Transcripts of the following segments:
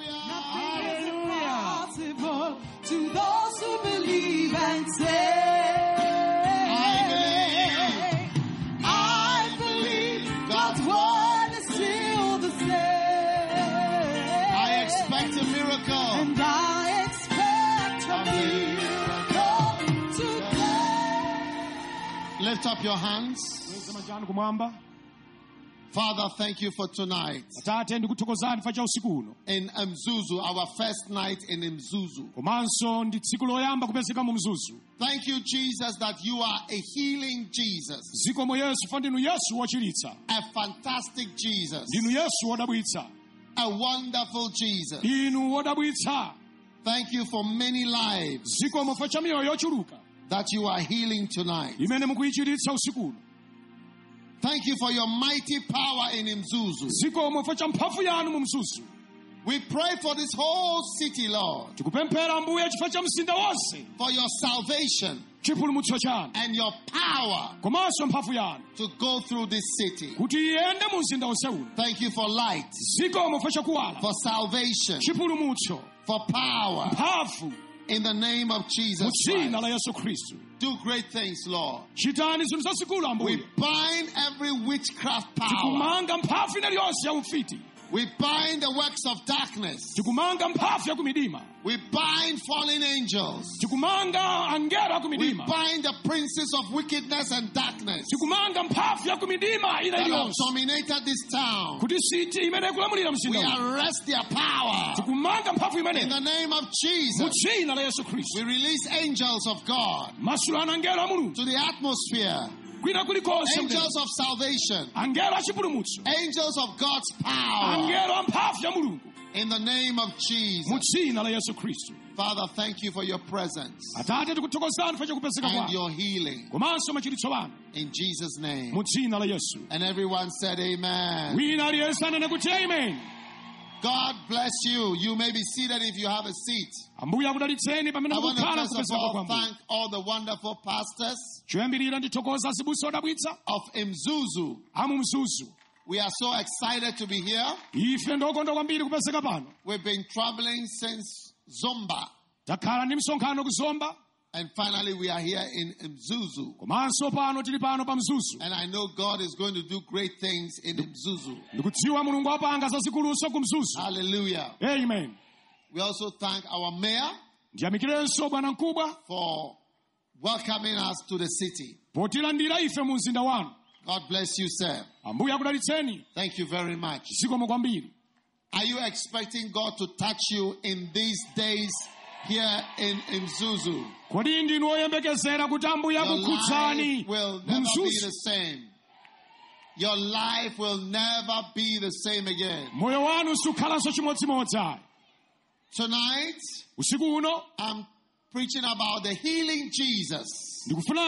Impossible to those who believe and say, I believe God's word is still the same. I expect a miracle. And I expect a miracle today. Lift up your hands. Father, thank you for tonight. In Mzuzu, our first night in Mzuzu. Thank you, Jesus, that you are a healing Jesus. A fantastic Jesus. A wonderful Jesus. Thank you for many lives that you are healing tonight. Thank you for your mighty power in Mzuzu. We pray for this whole city, Lord, for your salvation and your power to go through this city. Thank you for light, for salvation, for power. In the name of Jesus Christ. Do great things, Lord. We bind every witchcraft power. We bind the works of darkness. We bind fallen angels. We bind the princes of wickedness and darkness that have dominated this town. We arrest their power. In the name of Jesus, we release angels of God to the atmosphere. Angels of salvation. Angels of God's power. In the name of Jesus. Father, thank you for your presence and your healing. In Jesus' name. And everyone said amen. God bless you. You may be seated if you have a seat. I want to first of all thank all the wonderful pastors of Mzuzu. We are so excited to be here. We've been traveling since Zomba. And finally we are here in Mzuzu. And I know God is going to do great things in Mzuzu. Hallelujah. Amen. We also thank our mayor for welcoming us to the city. God bless you, sir. Thank you very much. Are you expecting God to touch you in these days here in Mzuzu? Your life will never be the same. Your life will never be the same again. Tonight, I'm preaching about the healing Jesus.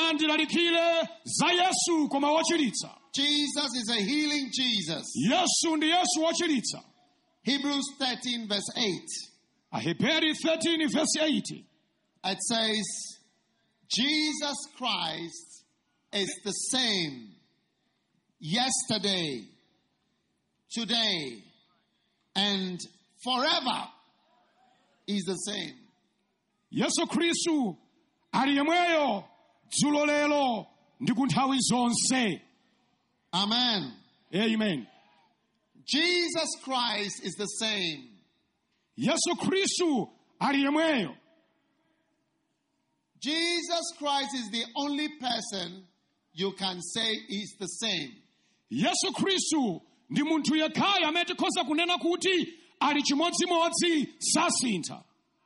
Jesus is a healing Jesus. Hebrews 13 verse 8. It says, Jesus Christ is the same yesterday, today, and forever. Is the same. Yesu Kristu aliyemweyo dzulo lero ndi kunthawi zonse. Amen. Amen. Jesus Christ is the same. Yesu Kristu aliyemweyo. Jesus Christ is the only person you can say is the same. Yesu Kristu ndi munthu yekhayo amene tikhoza kunena kuti ali chimodzimodzi sasintha.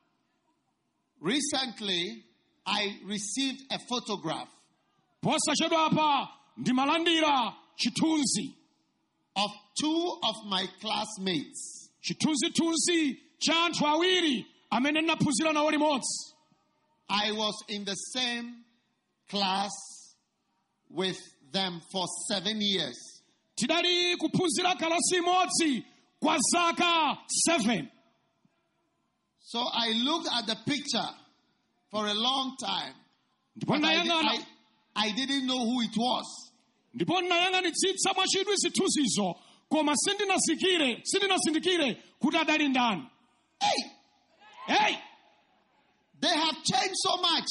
Recently, I received a photograph posachedwapa ndimalandira chithunzi of two of my classmates. Chithunzi cha anthu awiri amene ndinaphunzira nawo limodzi. I was in the same class with them for 7 years. Tidali kuphunzira kalasi imodzi kwa zaka 7. So I looked at the picture for a long time. But I didn't know who it was. Ndipo ndinayang'anitsitsa mwachidwi zithunzizo koma sindinazindikire kuti adali ndani. Hey! They have changed so much.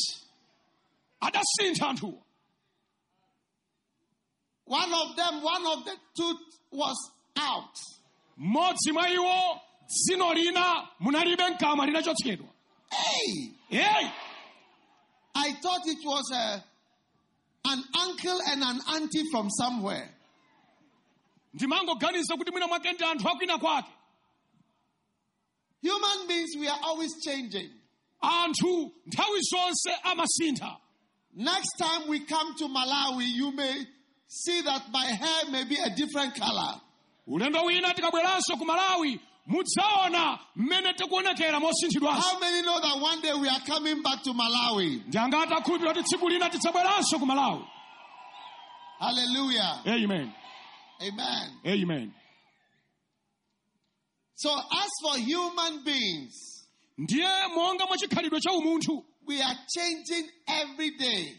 One of the tooth was out. Hey! I thought it was an uncle and an auntie from somewhere. Human beings, we are always changing. Next time we come to Malawi, you may see that my hair may be a different color. How many know that one day we are coming back to Malawi? Hallelujah. Amen. Amen. Amen. So as for human beings, we are changing every day.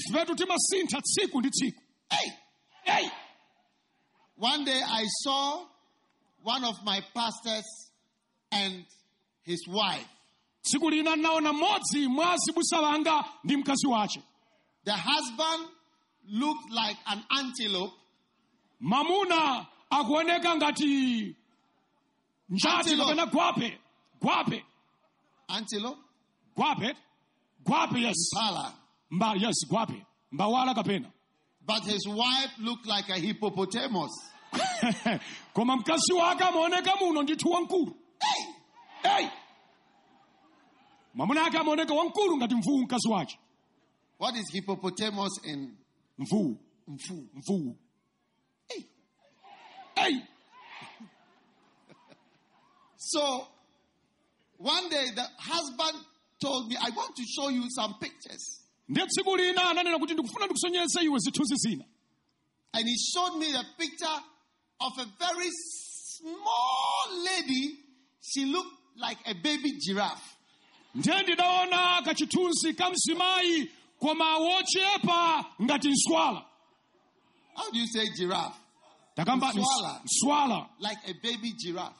Hey! One day I saw one of my pastors and his wife. The husband looked like an antelope. Mamuna akuoneka ngati njati kapena gwape. Antelope? Gwape, yes. Impala. Yes, gwape. Mbawala kapena. But his wife looked like a hippopotamus. Koma mkazi wake ameoneka muno ndithu wankulu. Hey! Mamuna yake ameoneka wankulu ngati mvuwu mkazi wake. What is hippopotamus in? Mvuwu. Hey! So, one day the husband told me, I want to show you some pictures. And he showed me the picture of a very small lady. She looked like a baby giraffe. How do you say giraffe? Swala. Like a baby giraffe.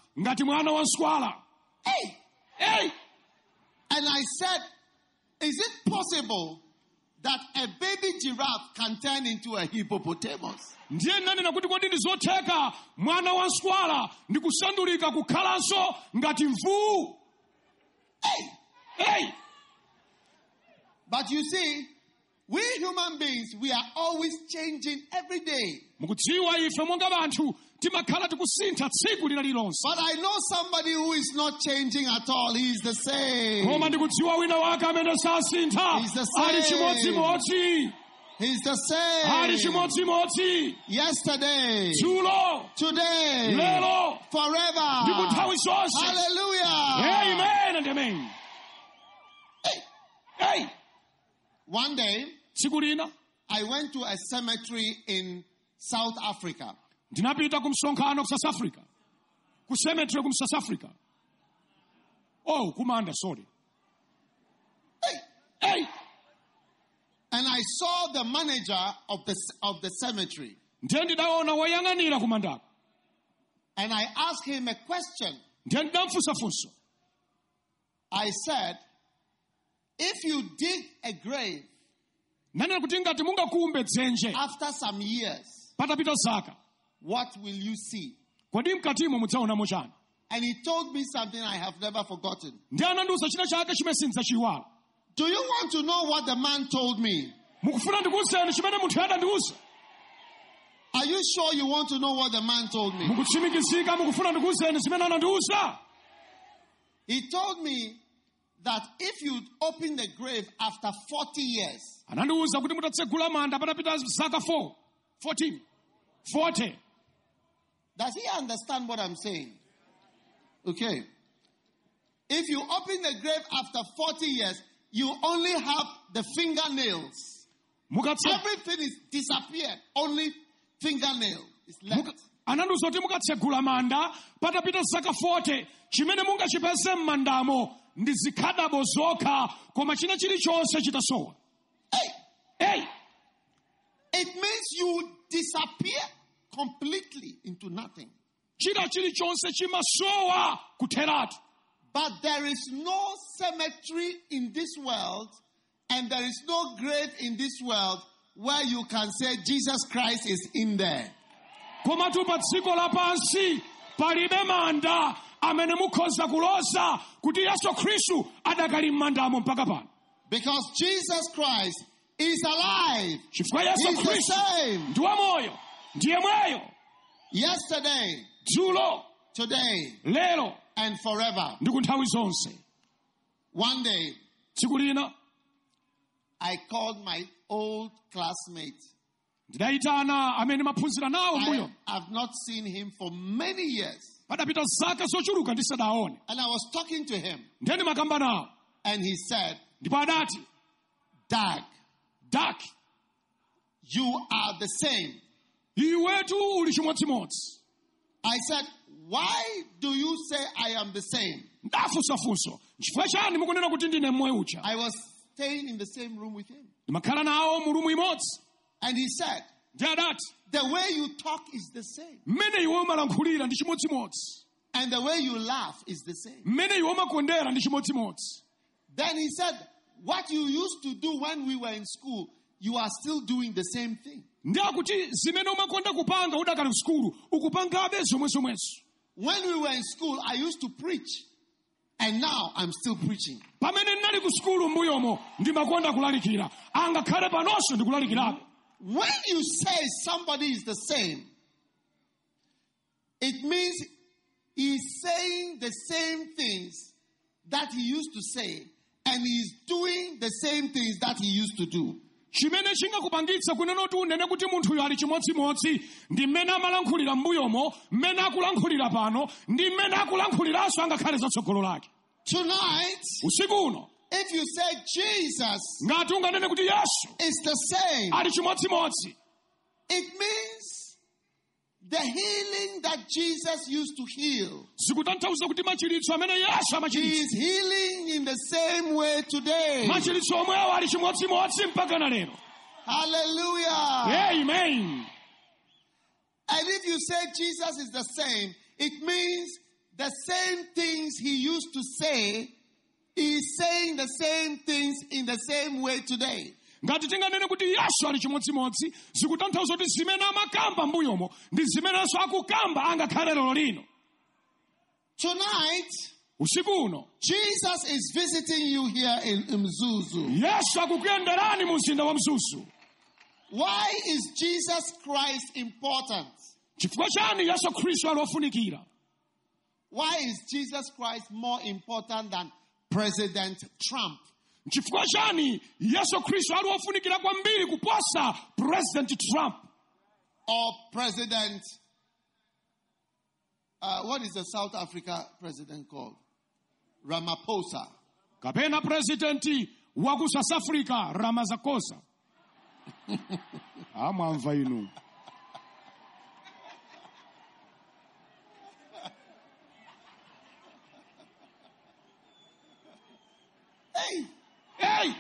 Hey! And I said, is it possible that a baby giraffe can turn into a hippopotamus? Hey! But you see, we human beings, we are always changing every day. But I know somebody who is not changing at all. He is the same. He's the same. Yesterday. Today. Forever. Hallelujah. Amen and amen. Hey! One day, I went to a cemetery in South Africa. South Africa. Oh, Commander, sorry. Hey! And I saw the manager of the cemetery. And I asked him a question. I said, if you dig a grave after some years, what will you see? And he told me something I have never forgotten. Do you want to know what the man told me? Are you sure you want to know what the man told me? He told me that if you open the grave after 40 years, 40. Does he understand what I'm saying? Okay. If you open the grave after 40 years, you only have the fingernails. Everything is disappeared. Only fingernail is left. Mukatsekula manda patapita zaka 40 chimene mungachipeze m'mandamo ndi zikhadabo zokha koma china chilichonse chitasowa. Hey! It means you disappear completely into nothing. China chilichonse chimasowa kutheratu. But there is no cemetery in this world, and there is no grave in this world where you can say Jesus Christ is in there. Koma tu pa dziko lapansi palibe manda amene mukhoza kuloza kuti Yesu Khristu adakali m'mandamo mpaka pano. Because Jesus Christ is alive. Chifukwa Yesu He's the Khristu same. ndi wamoyo, ndiye mweyo. Yesterday, Dzulo, today, lero, and forever. ndi ku nthawi zonse. One day, Tsiku lina I called my old classmate. ndidayitana amene maphunzira nawo mbuyo. I've not seen him for many years. Padapita zaka zochuluka ndisadaone. And I was talking to him. Ndeni makamba nawo. And he said, Ndipo adati, Doug, you are the same. iwetu uli chimodzimodzi. I said, why do you say I am the same? Ndafunsafunso, chifukwa chani mukunena kuti ndine mmwe uja? I was staying in the same room with him. Ndimakhala nawo mu rumu imodzi. And he said, Ndi adati, the way you talk is the same. mmene iwe umalankhulira ndi chimodzimodzi. And the way you laugh is the same. Mmene iwe umakondera ndi chimodzimodzi. Then he said, what you used to do when we were in school, you are still doing the same thing. Ndi akuti zimene umakonda kupanga udakali ku skulu ukupangabe zomwezomwezo. When we were in school, I used to preach. And now I'm still preaching. Pamene ndinali ku skulu mbuyomo ndimakonda kulalikira. Angakhale panonso ndikulalikirabe. When you say somebody is the same, it means he's saying the same things that he used to say, and he's doing the same things that he used to do. Chimene chingakupangitsa kunena kuti unene kuti munthuyo ali chimodzimodzi ndi mmene amalankhulira mbuyomo, mmene akulankhulira pano, ndi mmene akulankhuliraso angakhale zatsogolo lake. Tonight, usiku uno, if you say Jesus ngati unganene kuti Yesu is the same, ali chimodzimodzi, it means the healing that Jesus used to heal, zikutanthauza kuti machiritso amene Yesu he amachiritsa, is healing in the same way today. machiritso omwewo ali chimodzimodzi mpaka na lero. Hallelujah. Amen. And if you say Jesus is the same, it means the same things he used to say, he's saying the same things in the same way today. Ngati tinganene kuti Yesu ali chimodzimodzi, zikutanthauza kuti zimene amakamba mbuyomo ndi zimenenso akukamba angakhale lero lino. Tonight, usiku uno, Jesus is visiting you here in Mzuzu. Yesu akukuyenderani mu mzinda wa Mzuzu. Why is Jesus Christ important? Chifukwa chani Yesu Khristu ali ofunikira? Why is Jesus Christ more important than President Trump? Chifukwa chani Yesu Khristu ali ofunikira kwambiri kuposa President Trump? Or President, what is the South Africa president called? Ramaphosa. Kapena presidenti wa ku South Africa, Ramaphosa. Amamva inu. Hey!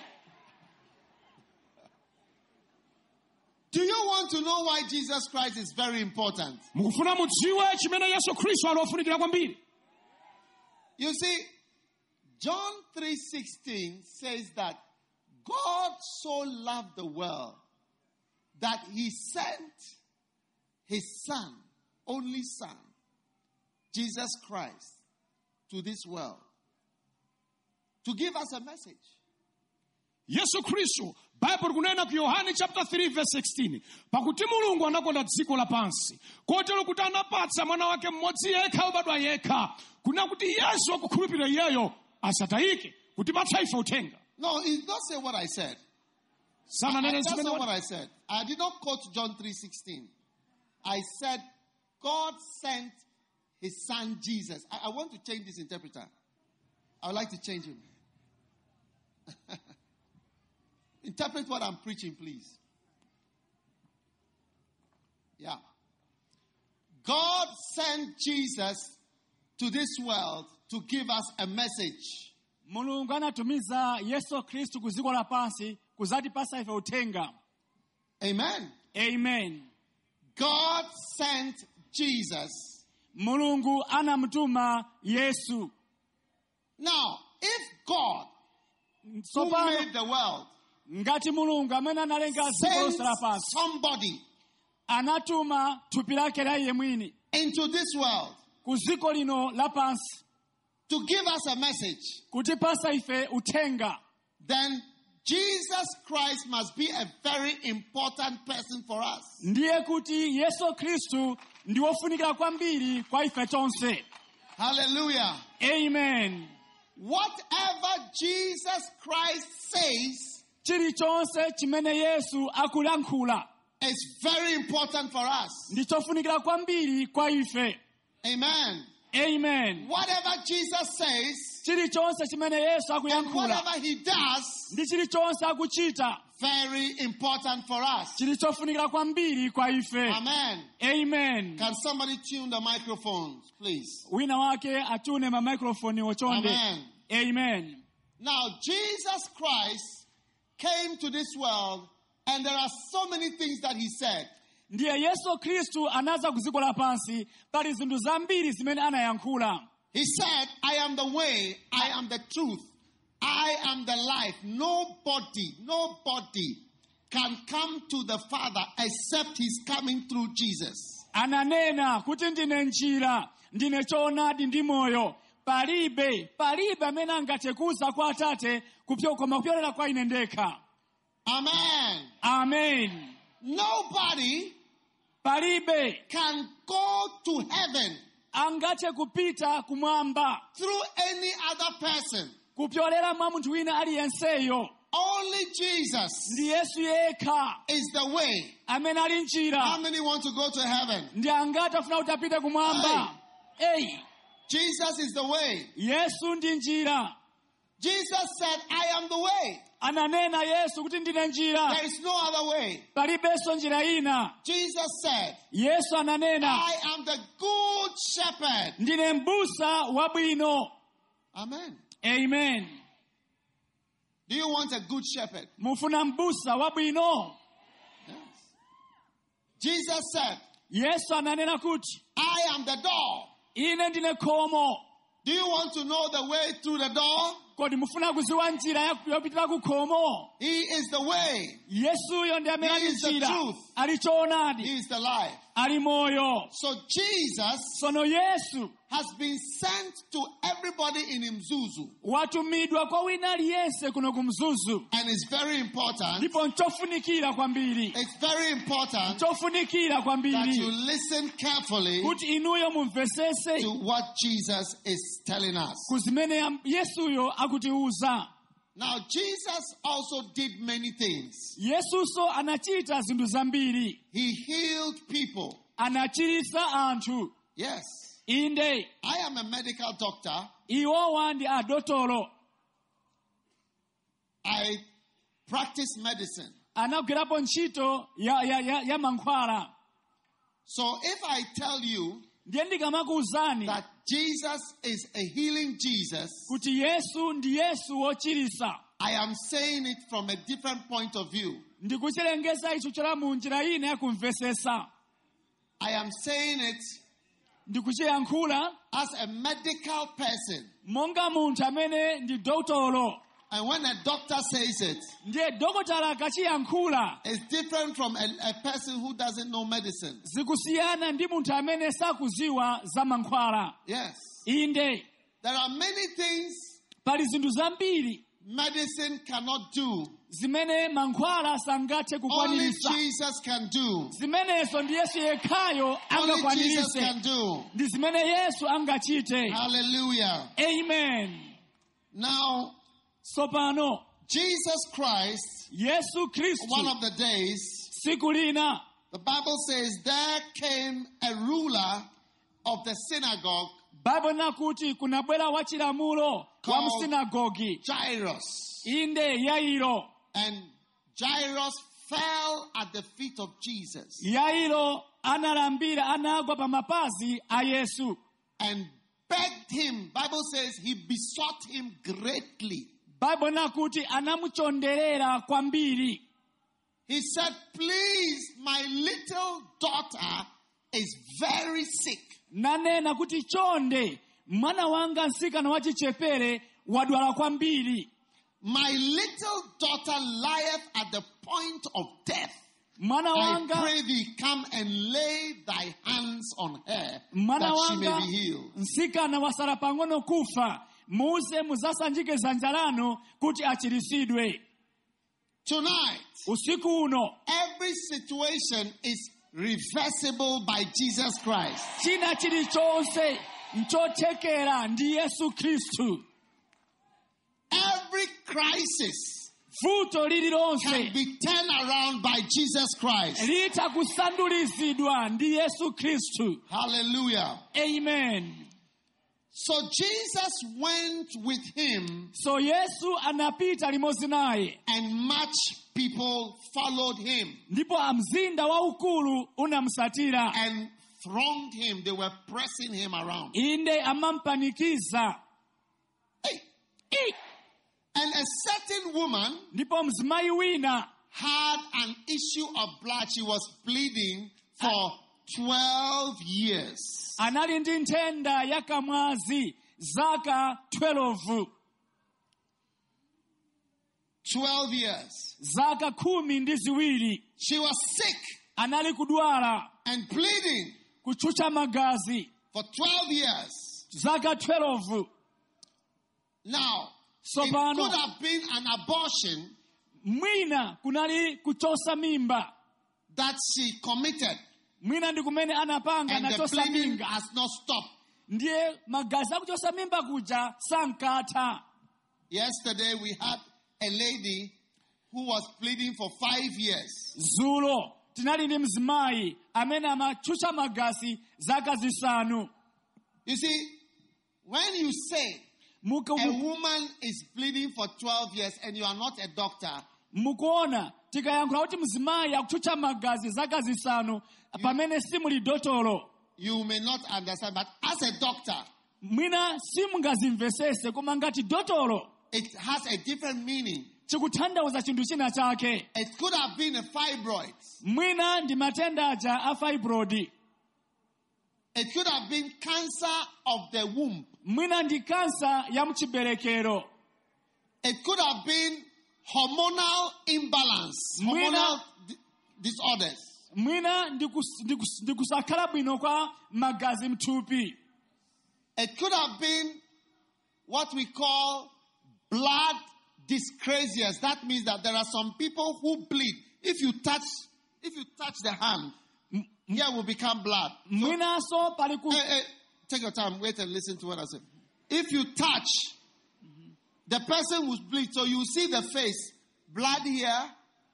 Do you want to know why Jesus Christ is very important? Mukufuna mudziwe chimene Yesu Khristu ali ofunikira kwambiri. You see, John 3:16 says that God so loved the world that he sent his son, only son, Jesus Christ, to this world to give us a message. Yesu Khristu, Bible kunena ku Yohane chapter 3 verse 16, pakuti Mulungu anakonda dziko lapansi kotero kuti anapatsa mwana wake mmodzi yekha obadwa yekha, kuna kuti Yesu akukhulupirira iyeyo asatayike, kutipatsa ife uthenga. No, it does say what I said. That's not what I said. I did not quote John 3:16. I said God sent his son Jesus. I want to change this interpreter. I would like to change him. Interpret what I'm preaching, please. Yeah. God sent Jesus to this world to give us a message. Mulungu anatumiza Yesu Kristu ku dziko lapansi kuzatipasa ife uthenga. Amen. Amen. God sent Jesus. Mulungu anamtuma Yesu. Now, if God, who made the world, ngati mulungu amene analenga dziko lonse lapansi somebody anatuma thupi lake la iye mwini into this world ku dziko lino lapansi to give us a message, kutipasa ife uthenga, then Jesus Christ must be a very important person for us. ndiye kuti Yesu Kristu ndi wofunikira kwambiri kwa ife tonse. Hallelujah. Amen. Whatever Jesus Christ says, chilichonse chimene Yesu akulankhula is very important for us. ndi chofunikira kwambiri kwa ife. Amen. Amen. Whatever Jesus says, chilichonse chimene Yesu and akuyankhula whatever he does, ndi chilichonse akuchita very important for us. chili chofunikira kwambiri kwa ife. Amen. Amen. Can somebody tune the microphones, please? Wina wake atune ma microphone ochonde. Amen. Amen. Now, Jesus Christ came to this world, and there are so many things that he said. Ndiye Yesu Kristu anaza kuziko lapansi pali zinthu zambiri zimene anayankhula. He said, I am the way, I am the truth, I am the life. Nobody can come to the Father except he's coming through Jesus. Ananena kuti ndine njira, ndine choonadi ndi moyo. Palibe amene angathe kuza kwa Atate koma kupyolera kwa ine ndekha. Amen. Amen. Nobody palibe can go to heaven angathe kupita kumwamba through any other person. kupyolera mwa munthu wina aliyenseyo. Only Jesus Ndi Yesu yekha is the way. amene ali njira. How many want to go to heaven? Ndi angati afuna kuti apite kumwamba. Hey. Jesus is the way. Yesu ndi njira. Jesus said, I am the way. Ananena Yesu kuti ndine njira. There is no other way. Palibenso njira ina. Jesus said, Yesu ananena, I am the good shepherd. ndine m'busa wabwino. Amen. Amen. Do you want a good shepherd? Mufuna m'busa wabwino. Yes. Jesus said, Yesu ananena kuti, I am the door. ine ndine khomo. Do you want to know the way through the door? Kodi mufuna kuziwa njira yopitira ku khomo? He is the way. Yesuyo ndi amene He ali is the njira. truth. Ali choonadi. He is the life. Ali moyo. So Jesus Sono Yesu has been sent to everybody in Mzuzu. watumidwa kwa wina aliyense kuno ku Mzuzu. And it's very important. Ndipo nchofunikira kwambiri. It's very important Chofunikira that kwambiri. you listen carefully Kuti inuyo mumvesese to what Jesus is telling us. kuzimene Yesuyo akutiuza. Now, Jesus also did many things. Yesuso anachita zinthu zambiri. He healed people. Anachiritsa anthu. Yes. Inde. I am a medical doctor. Iwowa ndi adotolo. I practice medicine. Anagwirapo ntchito ya mankhwala. So if I tell you Ndiye ndikamakuwuzani that Jesus is a healing Jesus, kuti Yesu ndi Yesu wochiritsa. I am saying it from a different point of view. Ndikuchilengeza icho chola mu njira ina yakumvesesa. I am saying it Ndikuchiyankhula as a medical person. monga munthu amene ndi dotolo. And when a doctor says it, Ndiye dokotala akachiyankhula it's different from a person who doesn't know medicine. zikusiyana ndi munthu amene sakuziwa za mankhwala. Yes. Inde. There are many things Pali zinthu zambiri medicine cannot do. zimene mankhwala sangathe Only kukwaniritsa. Jesus can do. Zimenezo ndi Yesu yekhayo Only Jesus can angakwaniritse. do. Ndi zimene Yesu angachite. Hallelujah. Amen. Now, Sopano Jesus Christ, Yesu Kristu one of the days, siku lina the Bible says there came a ruler of the synagogue Bible nakuti kunabwera wachilamulo wa called msinagogi. Jairus. Inde Yairo. And Jairus fell at the feet of Jesus Yairo analambira anagwa pa mapazi a Yesu. and begged him. Bible says he besought him greatly. Bible nakuti anamuchonderera kwambiri. He said, please, my little daughter is very sick. Nanena kuti chonde mwana wanga nsikana wachichepere wadwala kwambiri. My little daughter lieth at the point of death. Mwana I wanga, pray thee, come and lay thy hands on her, mwana that she wanga, may be healed. nsikana wasala pang'ono kufa, muze muzasanjike dzanja lanu kuti achirisidwe. Tonight, Usiku uno, every situation is reversible by Jesus Christ. china chilichonse nchothekera ndi Yesu Khristu. Every crisis Vuto lililonse can be turned around by Jesus Christ. litakusandulizidwa ndi Yesu Khristu. Hallelujah. Amen. So Jesus went with him, So Yesu anapita limodzi naye, and much people followed him ndipo mzinda waukulu unamsatira, and thronged him. They were pressing him around. inde amampanikiza. Hey. And a certain woman Ndipo mzimayi wina had an issue of blood. She was bleeding for 12 years. anali ndi nthenda ya kamwazi zaka 12. 12 years. Zaka 12. She was sick Anali kudwala, and bleeding kuchucha magazi for 12 years. zaka 12. Now, it Sopano, could have been an abortion mwina kunali kuchosa mimba. that she committed, Mwina ndi kumene anapanga and the nachosa bleeding mimba. has not stopped. Ndiye magazi akuchosa mimba kuja sankatha. Yesterday we had a lady who was bleeding for 5 years. Zulo tinali ndi mzimayi amene amachucha magazi zaka zisanu. You see, when you say a woman is bleeding for 12 years and you are not a doctor, mukuona tikayankhula kuti mzimayi akuchucha magazi zaka zisanu pamene simuli dotolo, you may not understand. But as a doctor, mwina simungazimvesese, koma ngati dotolo it has a different meaning. chikutanthauza chinthu china chake. It could have been a fibroid. Mwina ndi matenda aja a fibroid. It could have been cancer of the womb. Mwina ndi kansa ya mchiberekero. It could have been hormonal imbalance, hormonal disorders. Mwina ndi kusakhala bwino kwa magazi mthupi. It could have been what we call blood dyscrasias. That means that there are some people who bleed. If you touch the hand, here will become blood. Mwina so pali ku Hey, take your time. Wait and listen to what I say. If you touch, the person will bleed. So you see the face, blood here,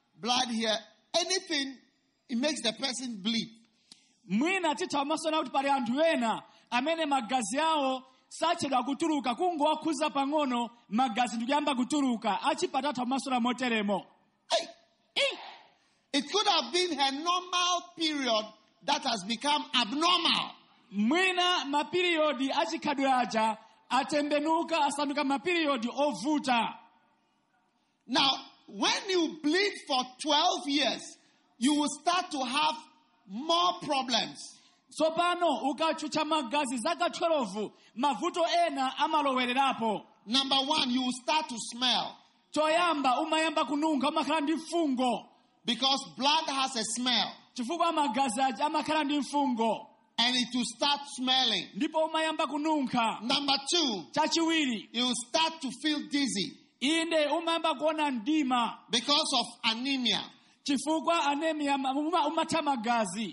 anything, it makes the person bleed. mwina titha masona kuti pali anthu ena amene magazi awo sachedwa kutuluka, kungowakhuza pang'ono magazi ndikuyamba kutuluka, achipatatha masona moteremo. Hey. It could have been her normal period that has become abnormal. Mwina mapiriyodi achikhadwe aja atembenuka asanduka mapiriyodi ovuta. Now, when you bleed for 12 years, you will start to have more problems. Sopano ukachucha magazi zaka 12, mavuto ena amalowererapo. Number one, you will start to smell. Choyamba umayamba kununka, umakhala ndi mfungo. Because blood has a smell. Chifukwa magazi aja amakhala ndi mfungo. And it will start smelling. Ndipo umayamba kununka. Number two, Chachiwiri, you will start to feel dizzy. inde umayamba kuona mdima. Because of anemia. Chifukwa anemia umatha magazi.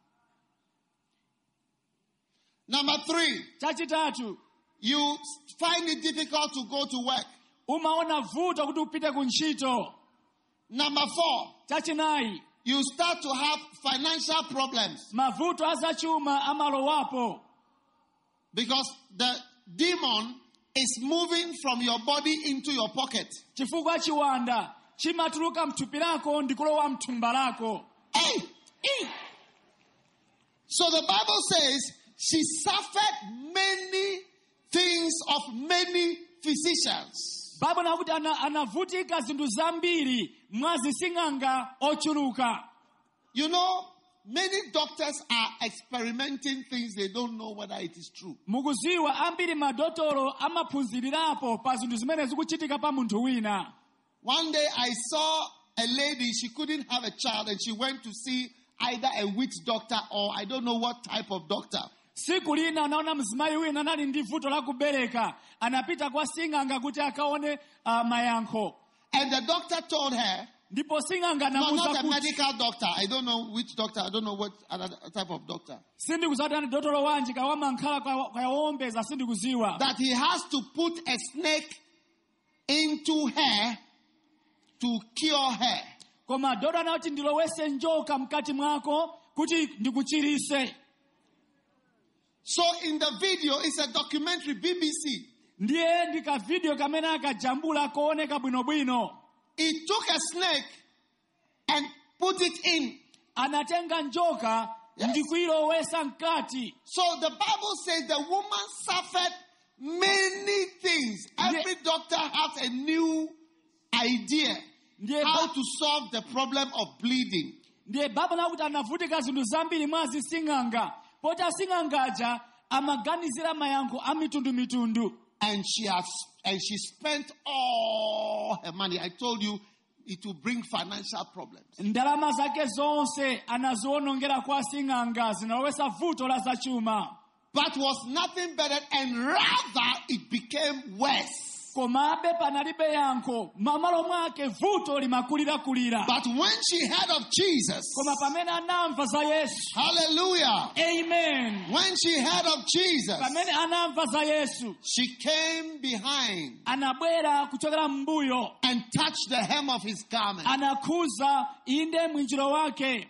Number three, Chachitatu, you find it difficult to go to work. umaona vuto kuti upite kuntchito. Number four, Chachinayi, you start to have financial problems. mavuto azachuma amalowapo. Because the demon is moving from your body into your pocket. Chifukwa chiwanda chimatuluka mthupi lako ndikulowa mthumba lako. Hey! So the Bible says she suffered many things of many physicians. Baba nakuti anavutika zinthu zambiri mwa zising'anga ochuluka. You know, many doctors are experimenting things they don't know whether it is true. Mukuziwa ambiri madotolo amaphunzirirapo pa zinthu zimene zikuchitika pa munthu wina. One day I saw a lady, she couldn't have a child and she went to see either a witch doctor or I don't know what type of doctor. Siku lina naona mzimayi wina nali ndi vuto la kubereka, anapita kwa sing'anga kuti akaone mayankho. And the doctor told her, ndipo sing'anga no, anamuza not a kuti medical doctor. I don't know which doctor. I don't know what other type of doctor. sindikuzati ani dotolo wanji kawama nkhala kayawombeza sindikuziwa. That he has to put a snake into her to cure her. Koma dodo anati ndilowese njoka mkati mwako kuti ndikuchirise. So in the video, it's a documentary, BBC. Ndiye ndika video kamene akajambula kooneka bwinobwino. He took a snake and put it in. Anatenga njoka ndikuilowesa mkati. So the Bible says the woman suffered many things. Every doctor has a new idea how to solve the problem of bleeding. Ndiye baba nakuti anavutika zinthu zambiri mwazi sing'anga. Pota sing'angaja amaganizira mayankho amitundu. And she spent all her money. I told you it will bring financial problems. Ndalama zake zonse anaziwonongera kwa sing'anga zinalowesa vuto la zachuma. But was nothing better, and rather it became worse. Komabe panalibe yankho mamalo mwake vuto limakulira. But when she heard of Jesus, koma pamene anamva za Yesu. Hallelujah. Amen. When she heard of Jesus, pamene anamva za Yesu, she came behind anabwera kuchokera mbuyo and touched the hem of his garment. Anakhuza inde mwinjiro wake.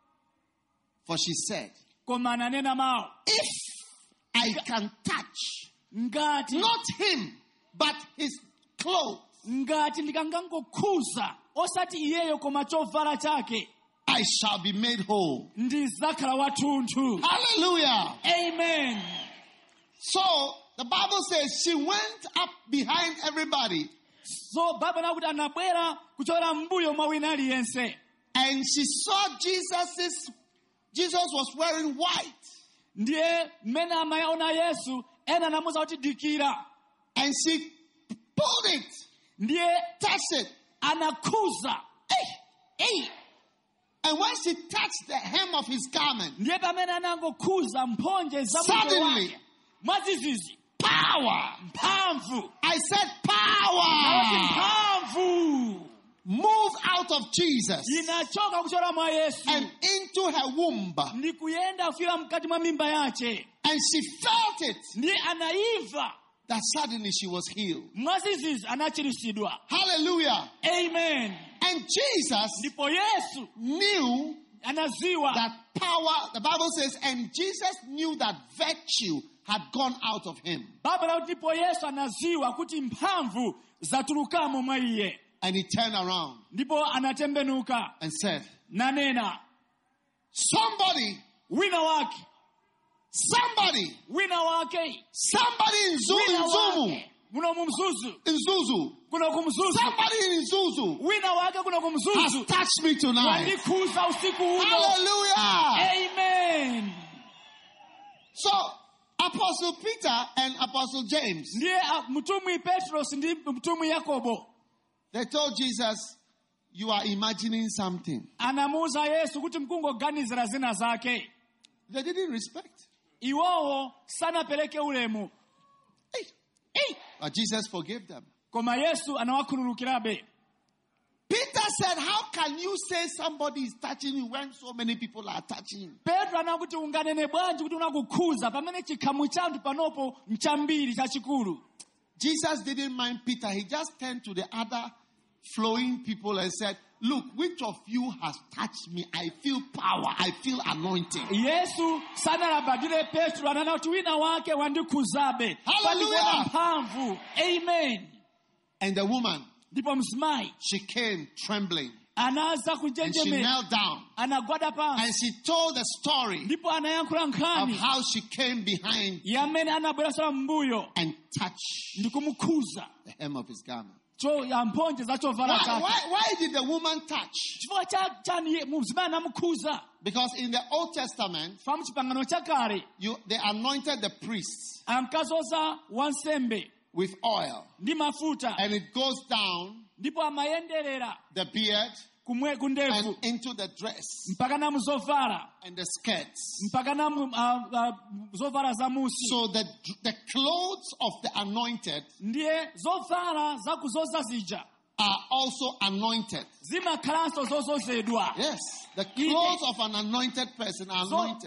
For she said, koma ananena mawu, if I can touch ngati not him but his clothes, ngati ndikangangokhuza osati iyeyo koma chovala chake, I shall be made whole. Ndizakhala wathunthu. Hallelujah. Amen. So the Bible says she went up behind everybody. So baba nakuti anabwera kuchokera mbuyo mwa wina aliyense. And she saw Jesus was wearing white. Ndiye mmene amayaona Yesu ena anamuza kuti dikira. And she pulled it. Ndiye touched it. Anakhuza. Hey. And when she touched the hem of his garment, ndiye pamene anangokhuza mphonje za mwendo wake, mwazizizi power. Mphamvu. I said power. Mphamvu. Moved out of Jesus inachoka kuchokera mwa Yesu and into her womb. Ndikuyenda kufika mkati mwa mimba yake. And she felt it. Ndiye anaiva. That suddenly she was healed. Mwazizizi anachiritsidwa. Hallelujah. Amen. And Jesus ndipo Yesu knew anaziwa that power. The Bible says, and Jesus knew that virtue had gone out of him. Baba ndipo Yesu anaziwa kuti mphamvu zatulukamo mwa iye. And he turned around ndipo anatembenuka and said, nanena, somebody, wina wake, somebody, wina wake, somebody in Zuzu, kuno kumzuzu, in Zuzu, kuno kumzuzu, somebody in Zuzu, wina wake kuno kumzuzu has touched me tonight. Wandikhuza usiku uno. Hallelujah. Amen. So Apostle Peter and Apostle James, ndiye mtumwi Petros ndi mtumwi Yakobo, they told Jesus, you are imagining something. anamuza Yesu kuti mkungoganizira zina zake. They didn't respect. Iwowo sanapeleke ulemu. But Jesus forgave them. Koma Yesu anawakhululukirabe. Peter said, how can you say somebody is touching you when so many people are touching you? Petro anakuti unganene bwanji kuti unakukhuza pamene chikhamu chantu panopo mchambiri chachikulu. Jesus didn't mind Peter. He just turned to the other flowing people and said, look, which of you has touched me? I feel power. I feel anointing. Yesu sanalabadile Petro anana kuti wina wake wandikhuzabe. Hallelujah. Mphamvu. Amen. And the woman, ndipo mzimayi, she came trembling. anaanza And she kujenjemera. knelt down. Anagwada pansi. And she told the story Ndipo anayankhula of nkhani how she came behind yamene anabweresa mbuyo and touched ndikumukhuza the hem of his garment. Why did the woman touch? Because in the Old Testament, they anointed the priests with oil. And it goes down the beard and into the dress and the skirts. So the clothes of the anointed are also anointed. Yes, the clothes of an anointed person are anointed.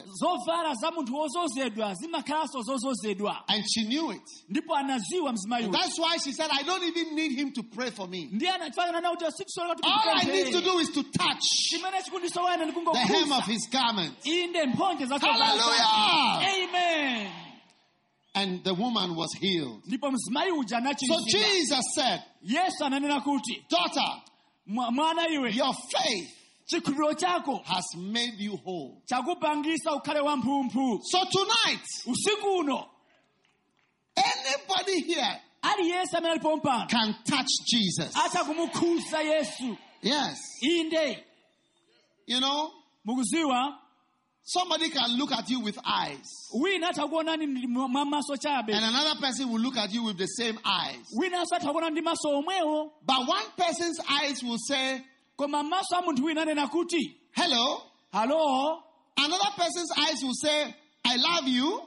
And she knew it. And that's why she said, I don't even need him to pray for me. All I need to do is to touch the hem of his garment. Hallelujah! Amen. And the woman was healed. So Jesus said, daughter, your faith has made you whole. So tonight, anybody here can touch Jesus. Yes. You know, somebody can look at you with eyes. And another person will look at you with the same eyes. But one person's eyes will say, hello. Hello. Another person's eyes will say, I love you.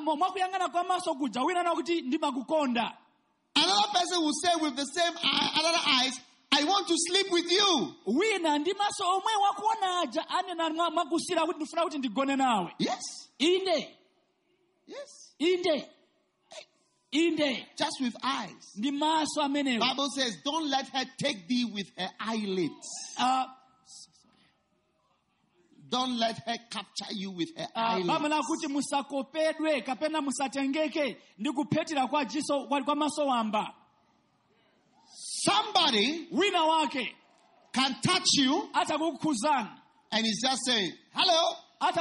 Another person will say with the same other eyes, I want to sleep with you. Yes. Yes. Just with eyes. Bible says, don't let her take thee with her eyelids. Don't let her capture you with her eyelids. Somebody can touch you and he's just saying, hello.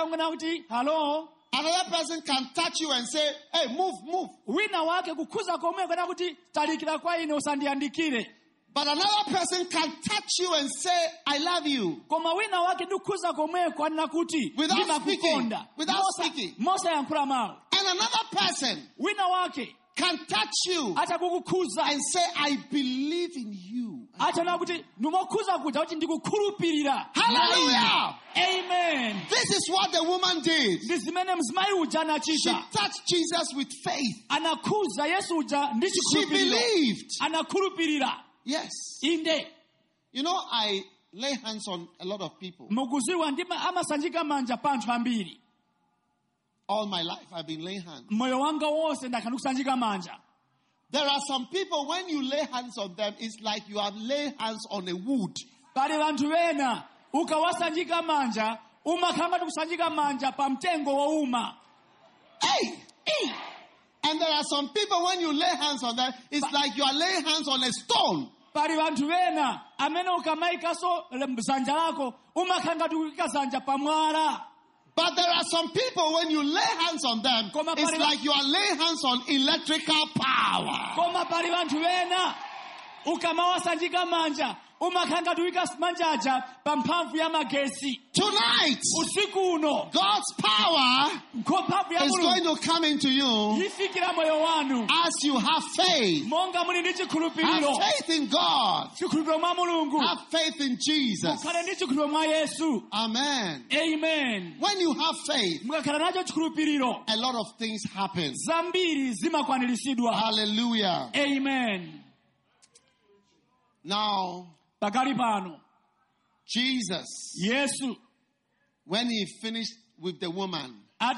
Another person can touch you and say, hey, move. But another person can touch you and say, I love you. Without speaking. And another person can touch you and say, I believe in you. Hallelujah. Amen. This is what the woman did. She touched Jesus with faith. She believed. Yes. You know, I lay hands on a lot of people. All my life I've been laying hands. There are some people, when you lay hands on them, it's like you have laid hands on a wood. Hey! And there are some people, when you lay hands on them, it's like you are laying hands on a stone. But there are some people, when you lay hands on them, it's like you are laying hands on electrical power. Tonight, God's power is going to come into you as you have faith. Have faith in God. Have faith in Jesus. Amen. Amen. When you have faith, a lot of things happen. Hallelujah. Amen. Now, Jesus, when he finished with the woman,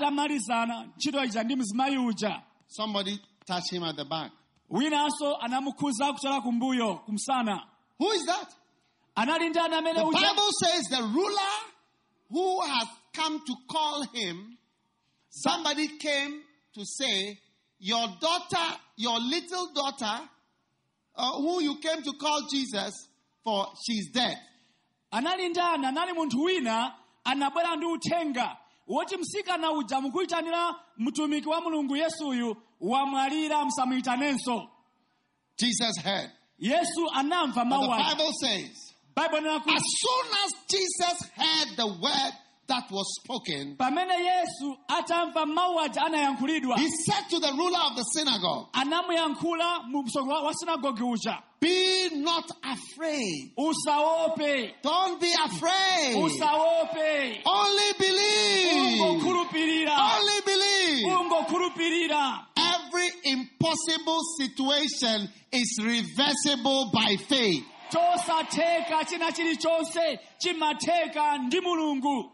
somebody touched him at the back. Who is that? The Bible says the ruler who has come to call him, somebody came to say, your daughter, your little daughter, who you came to call Jesus for, she's dead. Analindana nali muntu wina anabwera ndi uthenga woti msikana uja mukuitanira mtumiki wa Mulungu Yesuyu wamwalira msamuitanenso. Jesus heard. Yesu anamva But the mawu ake. Bible says, Bible inakuti as soon as Jesus heard the word that was spoken, pamene Yesu atamva mawu aja anayankhulidwa, he said to the ruler of the synagogue, anamuyankhula mu msonga wa sinagogi uja, be not afraid. usaope, Don't be afraid. usaope, Only believe. ungokhulupirira, Only believe. ungokhulupirira. Every impossible situation is reversible by faith. Chosatheka china chilichonse chimatheka ndi Mulungu.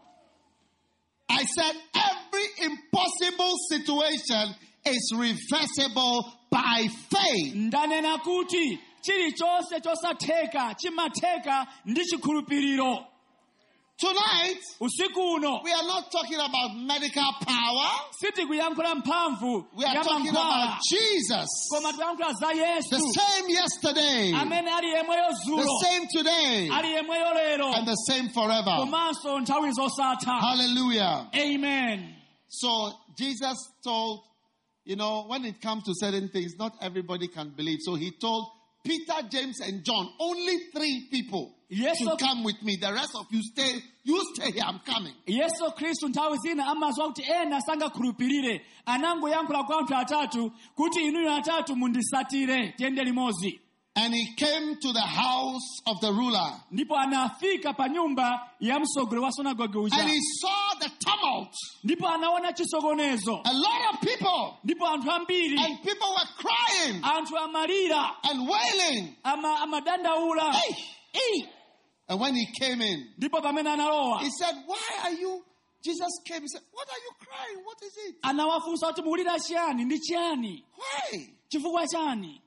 I said every impossible situation is reversible by faith. Ndanena kuti chilichonse chosatheka chimatheka ndi chikhulupiriro. Tonight, Usiku uno we are not talking about medical power. sitikuyankhula mphamvu We are ya talking about mankhwala, Jesus. koma tikuyankhula za Yesu The same yesterday, amene ali yemweyo the dzulo, same today, ali yemweyo lero, and the same forever. komanso nthawi zosatha. Hallelujah. Amen. So Jesus told, when it comes to certain things, not everybody can believe. So he told Peter, James, and John, only 3 people should come with me. The rest of you stay here, I'm coming. Yesu Kristu nthawi zina amazwa kuti ena sangakhulupirire, anangoyankhula kwa anthu atatu kuti inuyo atatu mundisatire tiyende limodzi. And he came to the house of the ruler. Ndipo anafika pa nyumba ya msogolo wa sinagogi uja. And he saw the tumult. Ndipo anaona chisokonezo. A lot of people. Ndipo anthu ambiri. And people were crying. Anthu amalira. And wailing. Amadandaula. Hey. And when he came in, ndipo pamene analowa, he said, why are you? Jesus came. He said, what are you crying? What is it? Anawafunsa kuti mulira chiyani ndi chiyani? Why? Chifukwa chani?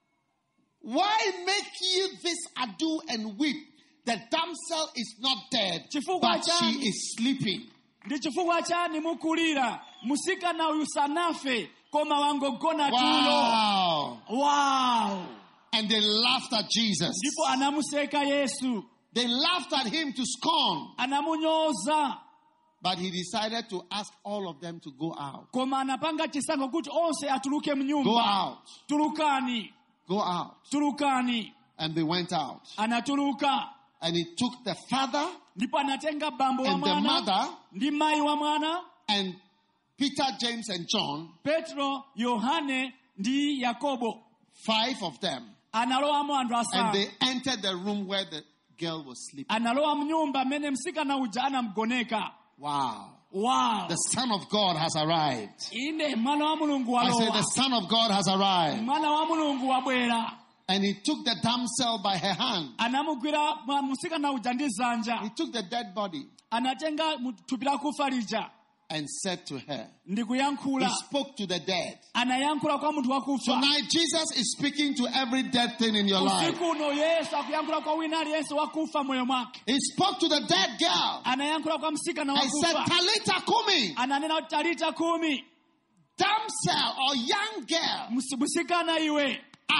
Why make you this ado and weep? The damsel is not dead, but she is sleeping. Ndi chifukwa chani mukulira? Musikana uyu sanafe, koma wangogona tulo. Wow. And they laughed at Jesus. Ndipo anamuseka Yesu. They laughed at him to scorn. Anamunyoza. But he decided to ask all of them to go out. Koma anapanga chisankho kuti onse atuluke mnyumba. Go out. Tulukani. Go out. Tulukani. And they went out. Anatuluka. And he took the father ndipo anatenga bambo wa and the mwana mother ndi mai wa mwana and Peter, James, and John. Petro, Yohane ndi Yakobo. 5 of them. Analowamo anthu asanu. And they entered the room where the girl was sleeping. Analowa mnyumba mene msikana uja anamgoneka. Wow. Wow. The Son of God has arrived. Ine mwana wa Mulungu I walowa. say the Son of God has arrived. Mwana wa Mulungu wabwera. And he took the damsel by her hand. Anamugwira msikana uja ndi dzanja. He took the dead body. Anatenga thupi la kufa lija. And said to her. Ndi kuyankhula. He spoke to the dead. Anayankhula kwa munthu wakufa. Tonight Jesus is speaking to every dead thing in your life. Usiku uno Yesu akuyankhula kwa wina aliyense wakufa moyo mwake. He spoke to the dead girl. Anayankhula kwa msikana wakufa. I said, Talita kumi. Ananena Talita kumi. Damsel or young girl. Msikana iwe.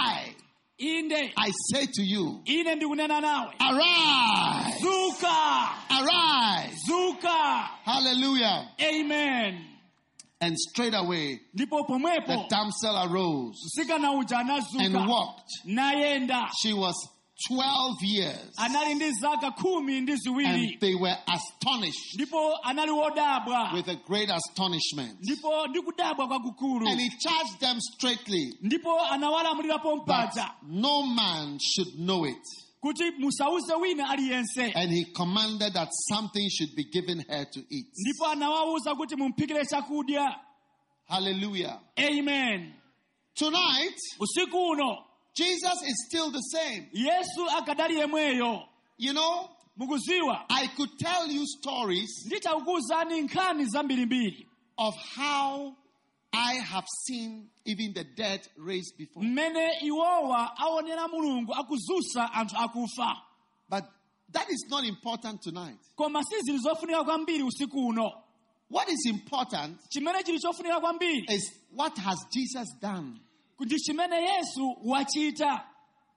I say to you, ine ndikunena nawe. Arise. Zuka. Arise. Zuka. Hallelujah. Amen. And straight away, ndipo pomwepo the damsel arose msikana uja anazuka and walked. nayenda. She was 12 years. Anali ndi zaka 12. And they were astonished. Ndipo anali wodabwa. With a great astonishment. Ndipo ndikudabwa kwakukulu. And he charged them straightly. Ndipo anawalamulirapo mpaja. That no man should know it. Kuti musauze wina aliyense. And he commanded that something should be given her to eat. Ndipo anawauza kuti mumpikire chakudya. Hallelujah. Amen. Tonight, usiku uno, Jesus is still the same. Yesu akadali yemweyo. Mukuziwa, I could tell you stories nditakuuzani nkhani zambirimbiri of how I have seen even the dead raised before. Mmene iwowa aonera Mulungu akuzusa anthu akufa. But that is not important tonight. Koma si zili zofunika kwambiri usiku uno. What is important chimene chili chofunika kwambiri is what has Jesus done. Ndi chimene Yesu wachita.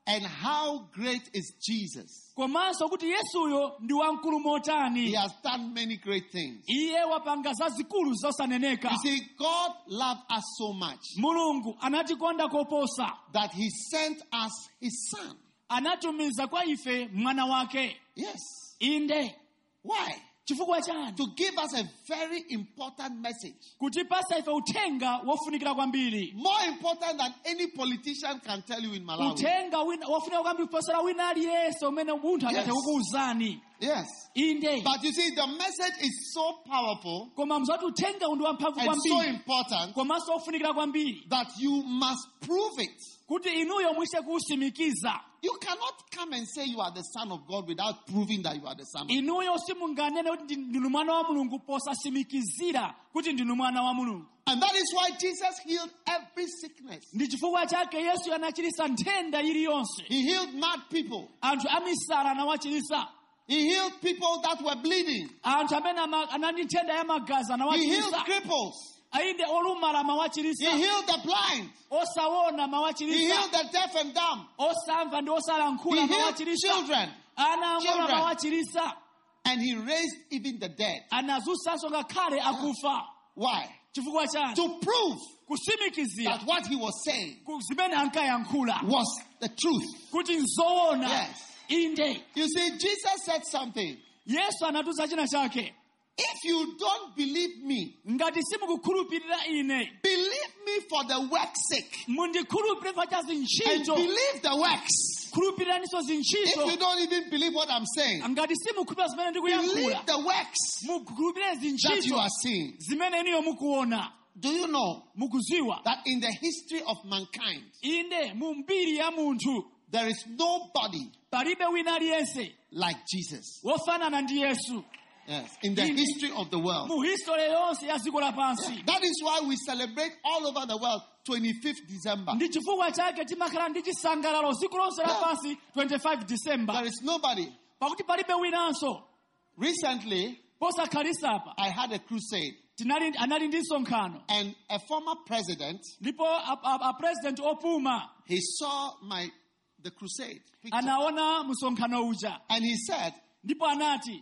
And how great is Jesus? Komanso kuti Yesuyo ndi wamkulu motani. He has done many great things. Iye wapanga zazikulu zosaneneka. You see, God loved us so much Mulungu anatikonda koposa that he sent us his son. Anatumiza kwa ife mwana wake. Yes. Inde. Why? Chifukwa chani? To give us a very important message. Kutipasa ife utenga wofunikira kwambiri. More important than any politician can tell you in Malawi. Utenga wofunikira kwambiri posera wina aliyese umene munthu angathe kukuwuzani. Yes. Inde. But you see, the message is so powerful Koma mzati utenga undu wamphamvu and so kwambiri. important Komanso wofunikira kwambiri. that you must prove it. Kuti inuyo mwise kuusimikiza. You cannot come and say you are the son of God without proving that you are the son of God. Inuyo simunganene kuti ndinu mwana wa Mulungu posasimikizira kuti ndinu mwana wa Mulungu. And that is why Jesus healed every sickness. Ndi chifukwa chake Yesu anachirisa nthenda iliyonse. He healed mad people. Anthu amisala anawachirisa. He healed people that were bleeding. Anthu amene anali nthenda ya magazi He healed anawachirisa. cripples. Ainde olumala He amawachirisa. healed the blind. Osawona He amawachirisa. healed the deaf and dumb. Osamva ndi osalankhula He healed amawachirisa. children. Ana ang'ono Children. amawachirisa. And he raised even the dead. Anazusanso ngakhale akufa. Why? Chifukwa chani? To prove Kusimikizira. that what he was saying Zimene ankayankhula. was the truth. Kuti nzoona. Yes. Inde. You see, Jesus said something. Yesu anatuza china chake. If you don't believe me, Ngati simukukhulupirira ine. believe me for the work's sake. Mundikhulupirire pa cha And zintchito. believe the works. Khulupiraniso If you zintchito. don't even believe what I'm saying, Ngati simukhulupirira zimene believe ndikuyankhula. the works Mukhulupirire that you zintchito. are seeing. Zimene iniyo mukuona. Do you know Mukuziwa. that in the history of mankind, Inde mu mbiri ya munthu. there is nobody Palibe wina aliyense like Jesus? wofanana ndi Yesu. Yes, in the history of the world. Mu history yonse ya dziko lapansi. That is why we celebrate all over the world 25th December. Ndi chifukwa chake timakhala ndi chisangalalo dziko lonse lapansi 25 December. There is nobody. Pakuti palibe winanso. Recently, Posakhalisa apa. I had a crusade, Anali ndi nsonkhano. and a former president, Ndipo a president opuma he saw the crusade picture, anaona msonkhano uja. and he said Ndipo anati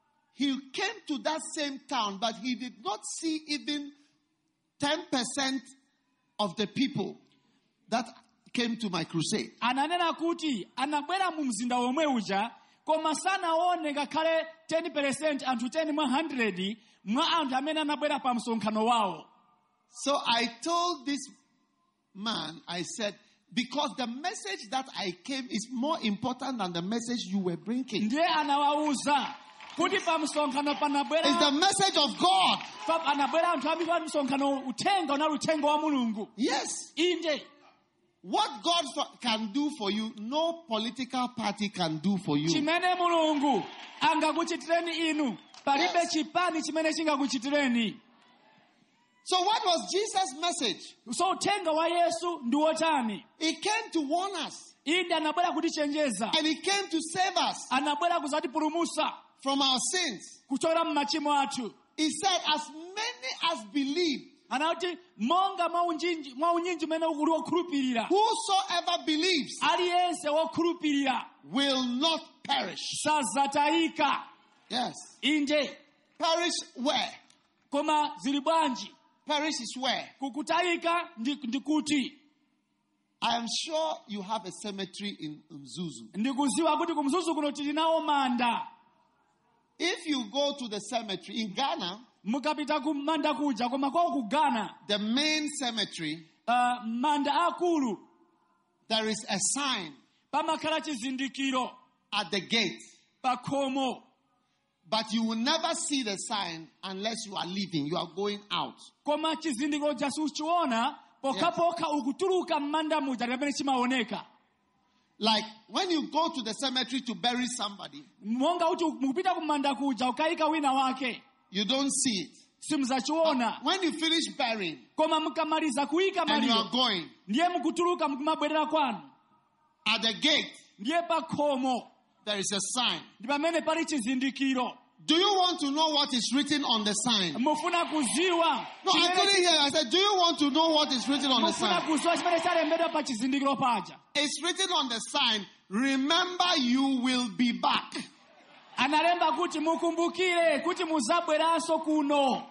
he came to that same town, but he did not see even 10% of the people that came to my crusade. ananena kuti anabwera mu mzinda womwe uja koma sanaone ngakhale 10% anthu 10 mwa 100 mwa anthu amene anabwera pa msonkhano wawo. So I told this man, I said, because the message that I came is more important than the message you were bringing. Ndiye anawauza kuti pa msonkhano It's panabwera the message of God. anabwera anthu ambiri pa msonkhano utenga unali uthenga wa Mulungu. Yes. Inde What God can do for you, no political party can do for you. chimene Mulungu angakuchitireni inu palibe chipani chimene chingakuchitireni. So what was Jesus' message? So uthenga wa Yesu ndi wotani? He came to warn us. Inde anabwera kutichenjeza. And he came to save us Anabwera kuzatipulumutsa from our sins. kuchokera mu machimo athu. He said, as many as believe, Anati monga mwa unyinji umene uli wokhulupirira. whosoever believes Aliyense wokhulupirira will not perish. sazatayika. Yes. Inde Perish where? koma zili bwanji? Perish is where? Kukutayika ndikuti. I am sure you have a cemetery in Mzuzu. Ndikuziwa kuti kumzuzu kuno tili nawo manda. If you go to the cemetery in Ghana, Mukapita ku manda kuja koma kwa ku Ghana, the main cemetery, manda akulu there is a sign pamakhala chizindikiro at the gate. pa khomo. But you will never see the sign unless you are leaving. You are going out. Koma chizindikiro jasuchiona pokapoka ukutuluka mmanda muja kapene chimaoneka. Like when you go to the cemetery to bury somebody, Monga uti mukupita ku manda kuja ukaika wina wake. you don't see it. Simzachiona. When you finish burying Koma mukamaliza kuika and you maliro. are going, Ndiye mukutuluka mkumabwerera kwanu. at the gate, Ndiye pa khomo. there is a sign. Ndi pamene pali chizindikiro. Do you want to know what is written on the sign? Mufuna kuziwa. No, I couldn't hear. I said, do you want to know what is written on the sign? Mufuna kuziwa chimene chalembedwa pa chizindikiro paja. It's written on the sign, remember you will be back. Analemba kuti mukumbukire kuti muzabweranso kuno.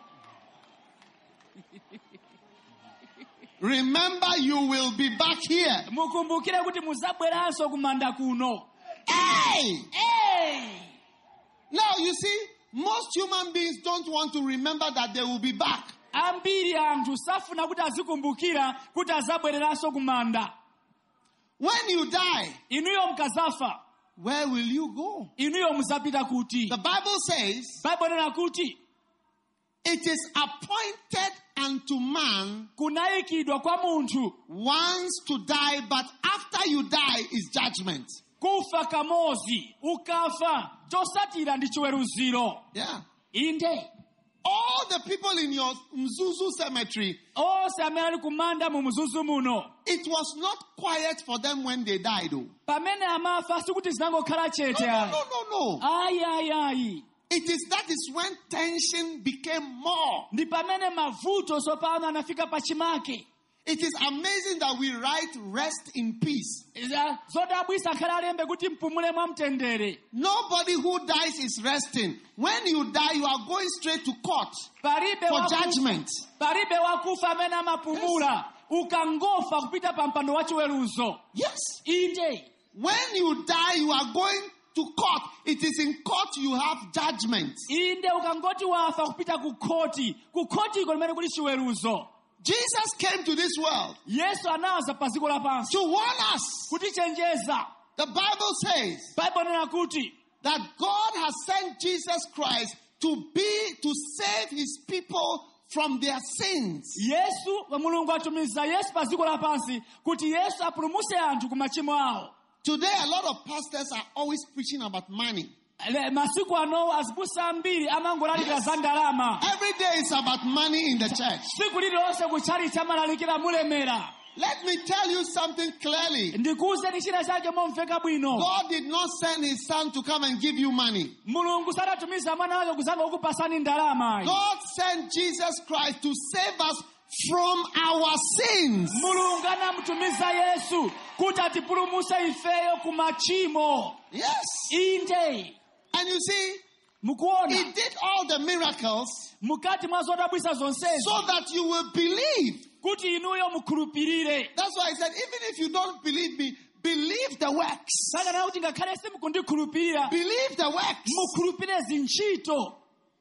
Remember you will be back here. Mukumbukire kuti muzabweranso kumanda kuno. Hey! Hey! Now you see, most human beings don't want to remember that they will be back. Ambiri anthu safuna kuti azikumbukira kuti azabwereranso kumanda. When you die, Inuyo mkazafa. where will you go? Inuyo muzapita kuti. The Bible says, Bible nena kuti it is appointed unto man kunaikidwa kwa munthu once to die, but after you die is judgment. kufa kamozi ukafa chosatira ndi chiweruziro. Yeah. Inde All the people in your Mzuzu cemetery, onse amene ali kumanda mu Mzuzu muno, it was not quiet for them when they died. Oh. pamene amafa sikuti zinangokhala chete. No. Ayi. It is that is when tension became more. Ndi pamene mavuto sopano anafika pachimake. It is amazing that we write rest in peace. Zodabwisa khala alembe kuti mpumule mwa mtendere. Nobody who dies is resting. When you die, you are going straight to court for judgment. Paribe wakufa amene amapumula ukangofa kupita pa mpando wa chiweruzo. Yes. Inde When you die, you are going to court. It is in court you have judgment. inde ukangoti wafa kupita ku koti iko limene kuli chiweruzo. Jesus came to this world Yesu anaza pa dziko lapansi to warn us. kutichenjeza. The Bible says Bible nena kuti that God has sent Jesus Christ to save his people from their sins. Yesu wa Mulungu atumiza Yesu pa dziko lapansi kuti Yesu apulumuse anthu ku machimo awo. Today, a lot of pastors are always preaching about money. Masiku ano azibusa ambiri amangolalikira za ndalama. Every day is about money in the church. Siku lililonse kuchali chamalalikira mulemera. Let me tell you something clearly. Ndikuze ni china chake momveka bwino. God did not send his son to come and give you money. Mulungu sanatumiza mwana wake kuzanga kukupasani ndalama. God sent Jesus Christ to save us from our sins. Mulungu anamtumiza Yesu kuti atipulumuse ifeyo ku machimo. Yes. Inde. And you see, Mukuona. he did all the miracles Mukati mwa zodabwisa zonsezi. so that you will believe. Kuti inuyo mukhulupirire. That's why I said, even if you don't believe me, believe the works. Saka na kuti ngakhale simukundikhulupirira. Believe the works. Mukhulupire zinchito.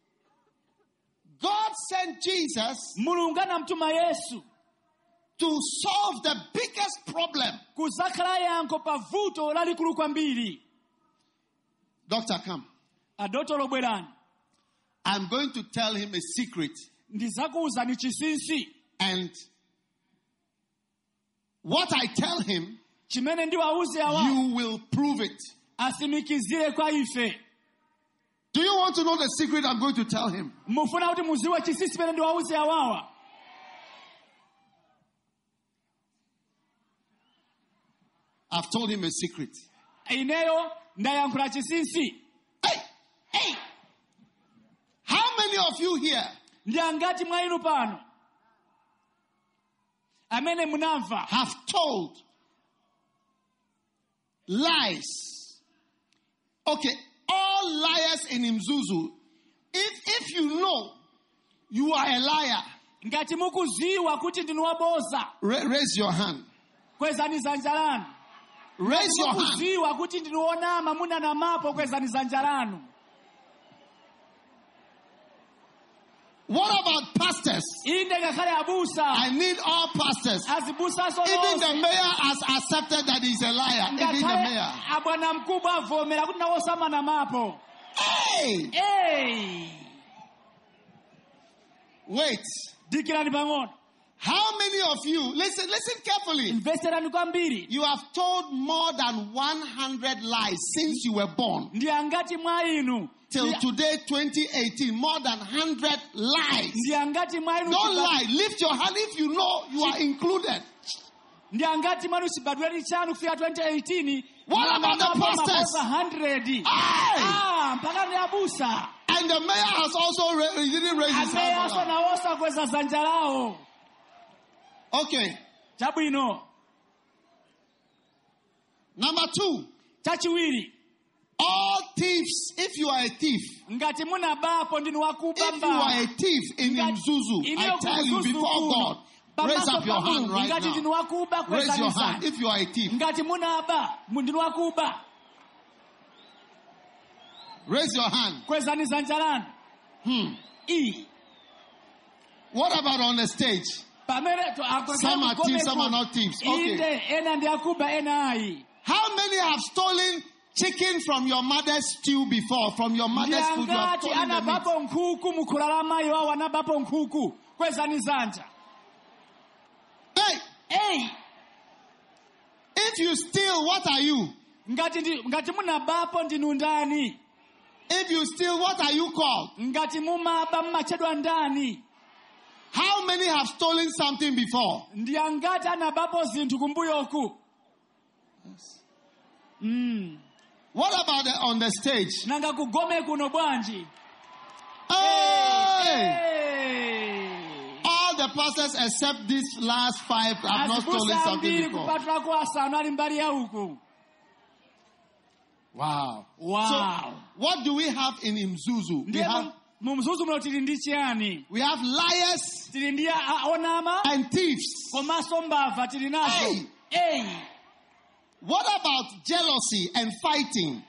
God sent Jesus Mulungu anamtuma Yesu to solve the biggest problem. kuzakhala yankho pa vuto lalikulu kwambiri. Doctor, come. Adotolo bwerani. I'm going to tell him a secret. Ndizakuuza ni chinsinsi. And what I tell him, Chimene ndiwauze awa. you will prove it. Asimikizire kwa ife. Do you want to know the secret I'm going to tell him? Mufuna kuti muziwe chinsinsi chimene ndiwauze awawa. I've told him a secret. Ineyo ndayankhula chinsinsi. Hey! How many of you here Ndi angati mwa inu pano amene munamva have told lies? Okay, all liars in Mzuzu. If you know you are a liar, ngati mukuziwa kuti ndinu waboza, raise your hand. kwezani dzanja lanu. Raise your hand. Mukuziwa kuti ndinu onama munanamapo, kwezani dzanja lanu. What about pastors? Inde ngakhale abusa. I need all pastors. Azibusa Even the sonose. mayor has accepted that he's a liar. Even the mayor. Abwana mkubwa avomera kuti nawo samanamapo. Hey! Wait. Dikirani pang'ono. How many of you, listen carefully. Investerani kwambiri. You have told more than 100 lies since you were born. Ndi angati mwa inu. Till today, 2018, more than 100 lies. Ndi angati mwa inu. Don't lie. Lift your hand if you know you are included. Ndi angati mwa inu chibadweli chanu kufika 2018. What about the pastors? 100. Hey! Mpaka ni abusa. And the mayor has also he didn't raise his hand. Okay. Chabwino. Number 2. Chachiwiri. All thieves, if you are a thief, if you are a thief in Mzuzu, I tell you before God, raise up your hand right now. Raise your hand if you are a thief. Raise your hand. What about on the stage? Some are thieves, some are not thieves. Okay. How many have stolen chicken from your mother's stew before? From your mother's food, you have stolen the meat. Hey! If you steal, what are you? If you steal, what are you called? How many have stolen something before? Yes. What about on the stage? Hey! All the pastors except these last 5 have not stolen something before. Wow. So, what do we have in Mzuzu? We have liars and thieves. Hey! What about jealousy and fighting?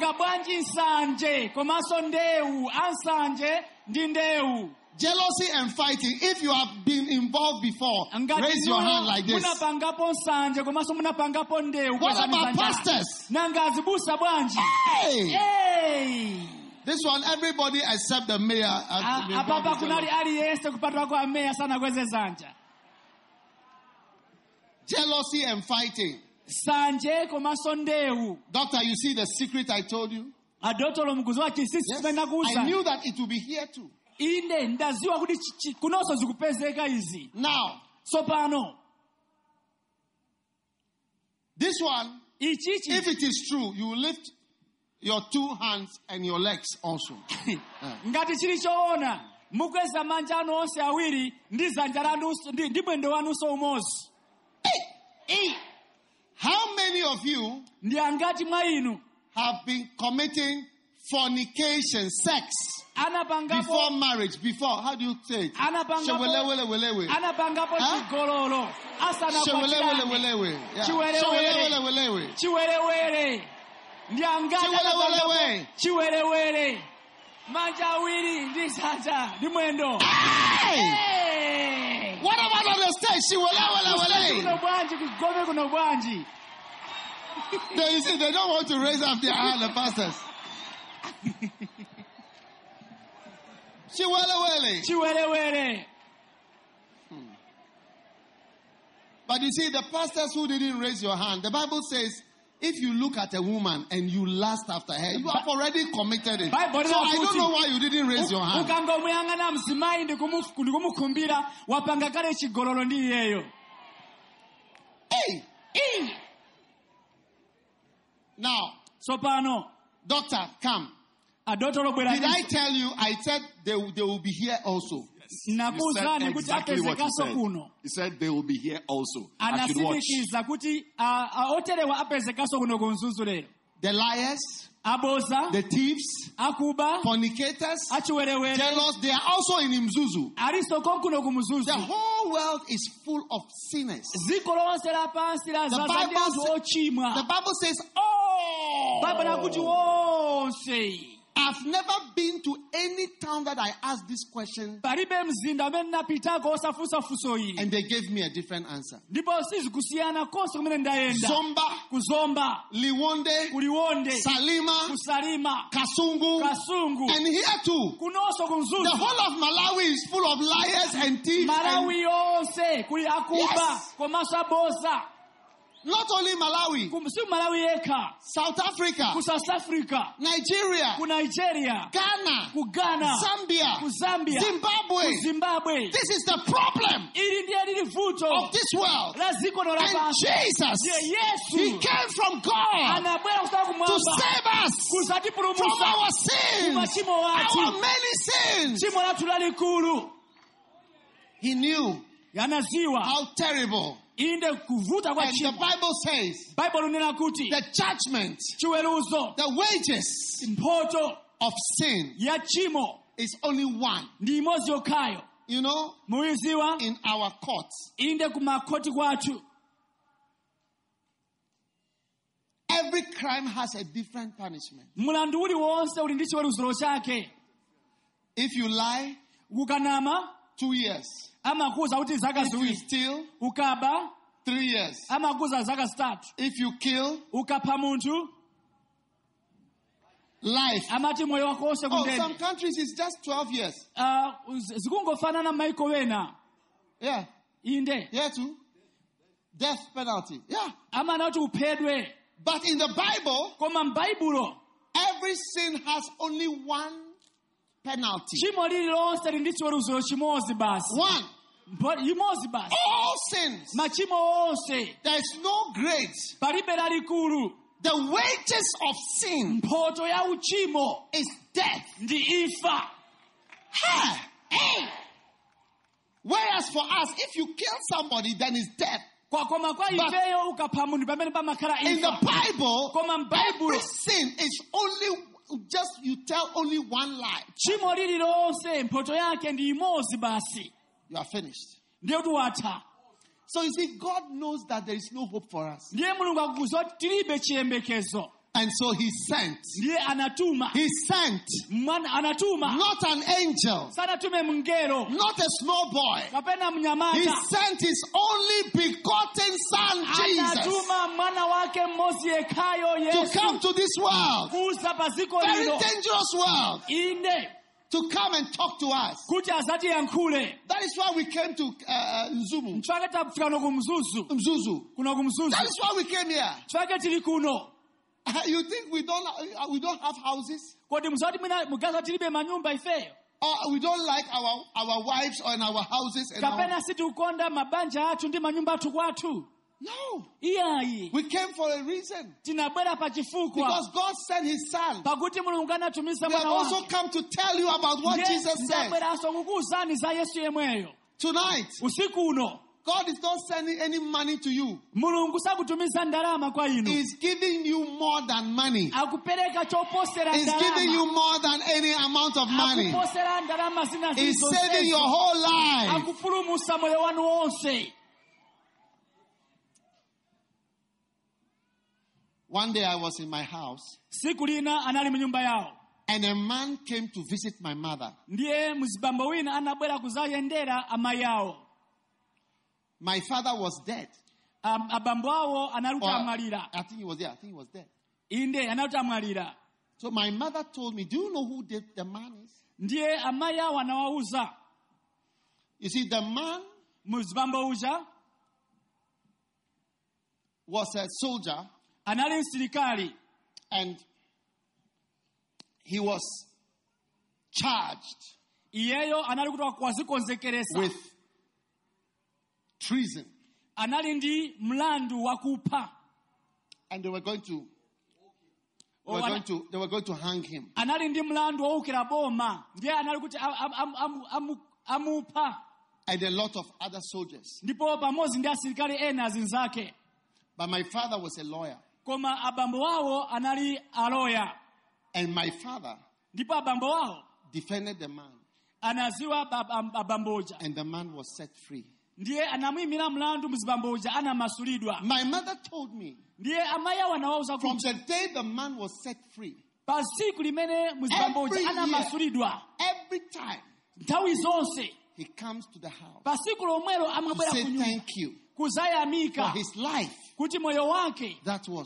Jealousy and fighting. If you have been involved before, raise your hand like this. What about pastors? Hey! This one, everybody except the mayor. Jealousy and fighting. Doctor, you see the secret I told you? Yes. I knew that it would be here too. Now, this one, if it is true, you lift your 2 hands and your legs also. How many of you have been committing fornication, sex, before marriage? Before, how do you say it? Hey! What about on the stage? You see, they don't want to raise up their hand, the pastors. But you see, the pastors who didn't raise your hand, the Bible says, if you look at a woman and you lust after her, you have already committed it. So I don't know why you didn't raise your hand. Hey! Now, doctor, come. Did I tell you? I said they will be here also. You said exactly what you said. He said they will be here also. I should watch. The liars, the thieves, fornicators, jealous, they are also in Mzuzu. The whole world is full of sinners. The Bible says, I've never been to any town that I asked this question and they gave me a different answer. Zomba, Liwonde, Salima, Kasungu, and here too. The whole of Malawi is full of liars and thieves. Yes. Not only Malawi. Si Malawi yeka. South Africa. South Africa. Nigeria. Nigeria. Ghana. Ghana. Zambia. Zambia. Zimbabwe. Zimbabwe. This is the problem of this world. And Jesus, He came from God to save us from our sins, our many sins. He knew how terrible. And the Bible says the judgment, the wages of sin is only one. You know, in our courts, every crime has a different punishment. If you lie, 2 years. If you steal, 3 years. If you kill, life. Oh, some countries it's just 12 years. Yeah. Yeah, too. Death penalty. Yeah. But in the Bible, every sin has only one penalty. One. All sins. There is no grades. The wages of sin is death. Hey. Whereas for us, if you kill somebody, then it's death. But in the Bible, every sin is only just you tell only one lie. You are finished. So you see, God knows that there is no hope for us. And so He sent. He sent not an angel, not a small boy. He sent His only begotten Son, Jesus, to come to this world, very dangerous world, to come and talk to us. That is why we came to Mzuzu. That is why we came here. You think we don't have houses? Or we don't like our wives or in our houses? No. We came for a reason. Because God sent His Son. We have also come to tell you about what Jesus said. Tonight, God is not sending any money to you. He's giving you more than money. He's giving you more than any amount of money. He's saving your whole life. One day I was in my house. And a man came to visit my mother. My father was dead. I think he was there. I think he was dead. So my mother told me, do you know who the man is? You see, the man was a soldier. And he was charged with treason. And they were going to hang him. And a lot of other soldiers. But my father was a lawyer. And my father defended the man. And the man was set free. My mother told me, from the day the man was set free, every time he comes to the house, he said thank you for his life that was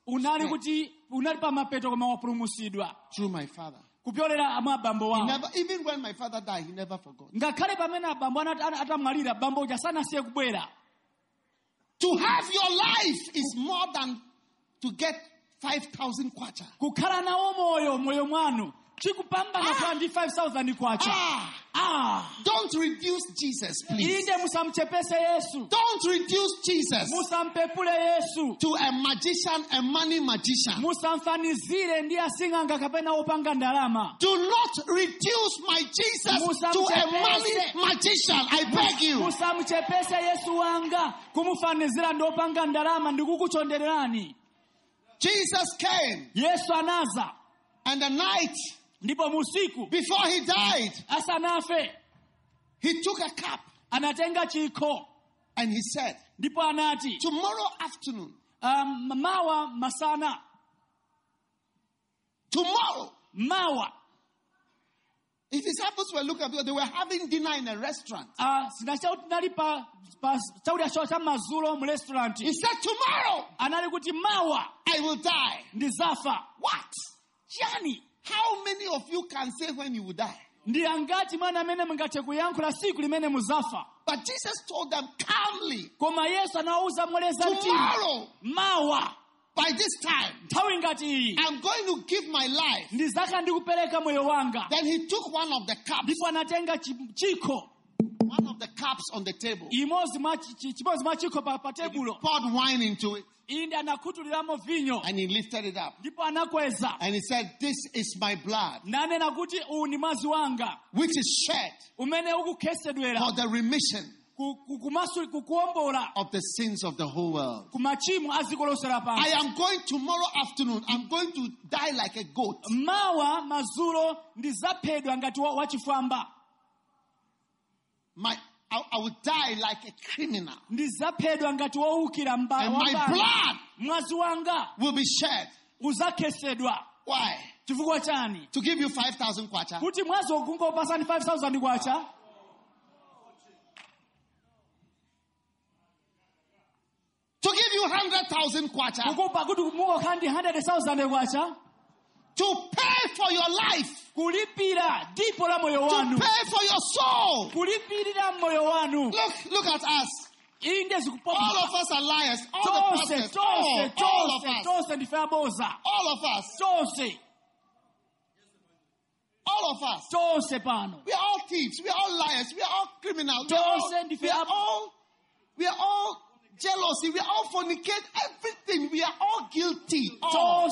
through my father. Even when my father died, he never forgot. To have your life is more than to get 5,000 kwacha. Kukhala nawo moyo mwanu. Chikupambana kwa ndi 5,000 kwacha. Don't reduce Jesus, please. Inde musamchepese Yesu. Don't reduce Jesus musampepule Yesu to a magician, a money magician. Musamfanizire ndi asinganga kapena opanga ndalama. Do not reduce my Jesus to a money magician. I beg you. Musamchepese Yesu wanga kumufanizira ndi opanga ndalama ndikukuchondererani. Jesus came. Yesu anaza. And the night ndipo musiku before he died, asanafe, he took a cup. Anatenga chiko. And he said, ndipo anati, tomorrow afternoon, mawa masana. Tomorrow. Mawa. His disciples were looking at them. They were having dinner in a restaurant. He said, tomorrow, I will die. What? Chani. How many of you can say when you will die? But Jesus told them calmly, tomorrow, by this time, I'm going to give my life. Then he took one of the cups. One of the cups on the table. He poured wine into it. And he lifted it up. And he said, this is my blood, which is shed for the remission of the sins of the whole world. I am going tomorrow afternoon. I'm going to die like a goat. I will die like a criminal. And my blood will be shed. Why? To give you 5,000 kwacha. To give you 100,000 kwacha. To pay for your life. To pay for your soul. Look at us. All of us are liars. All of us. All of us. All of us. We are all thieves. We are all liars. We are all criminals. We are all jealousy. We all fornicate. Everything. We are all guilty. All.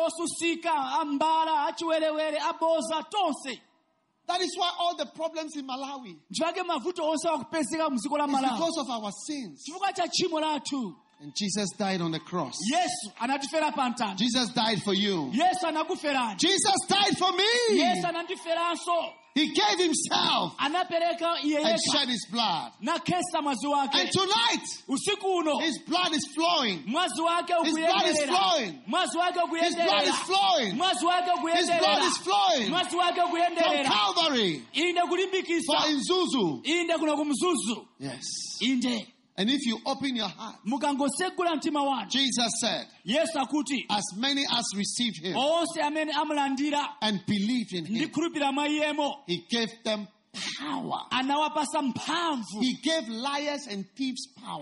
That is why all the problems in Malawi is because of our sins. And Jesus died on the cross. Jesus died for you. Jesus died for me. He gave himself and shed his blood. And tonight, his blood is flowing. His blood is flowing. His blood is flowing. His blood is flowing from Calvary for Nzuzu. Yes. And if you open your heart, Jesus said, as many as received him and believed in him, he gave them power. He gave liars and thieves power.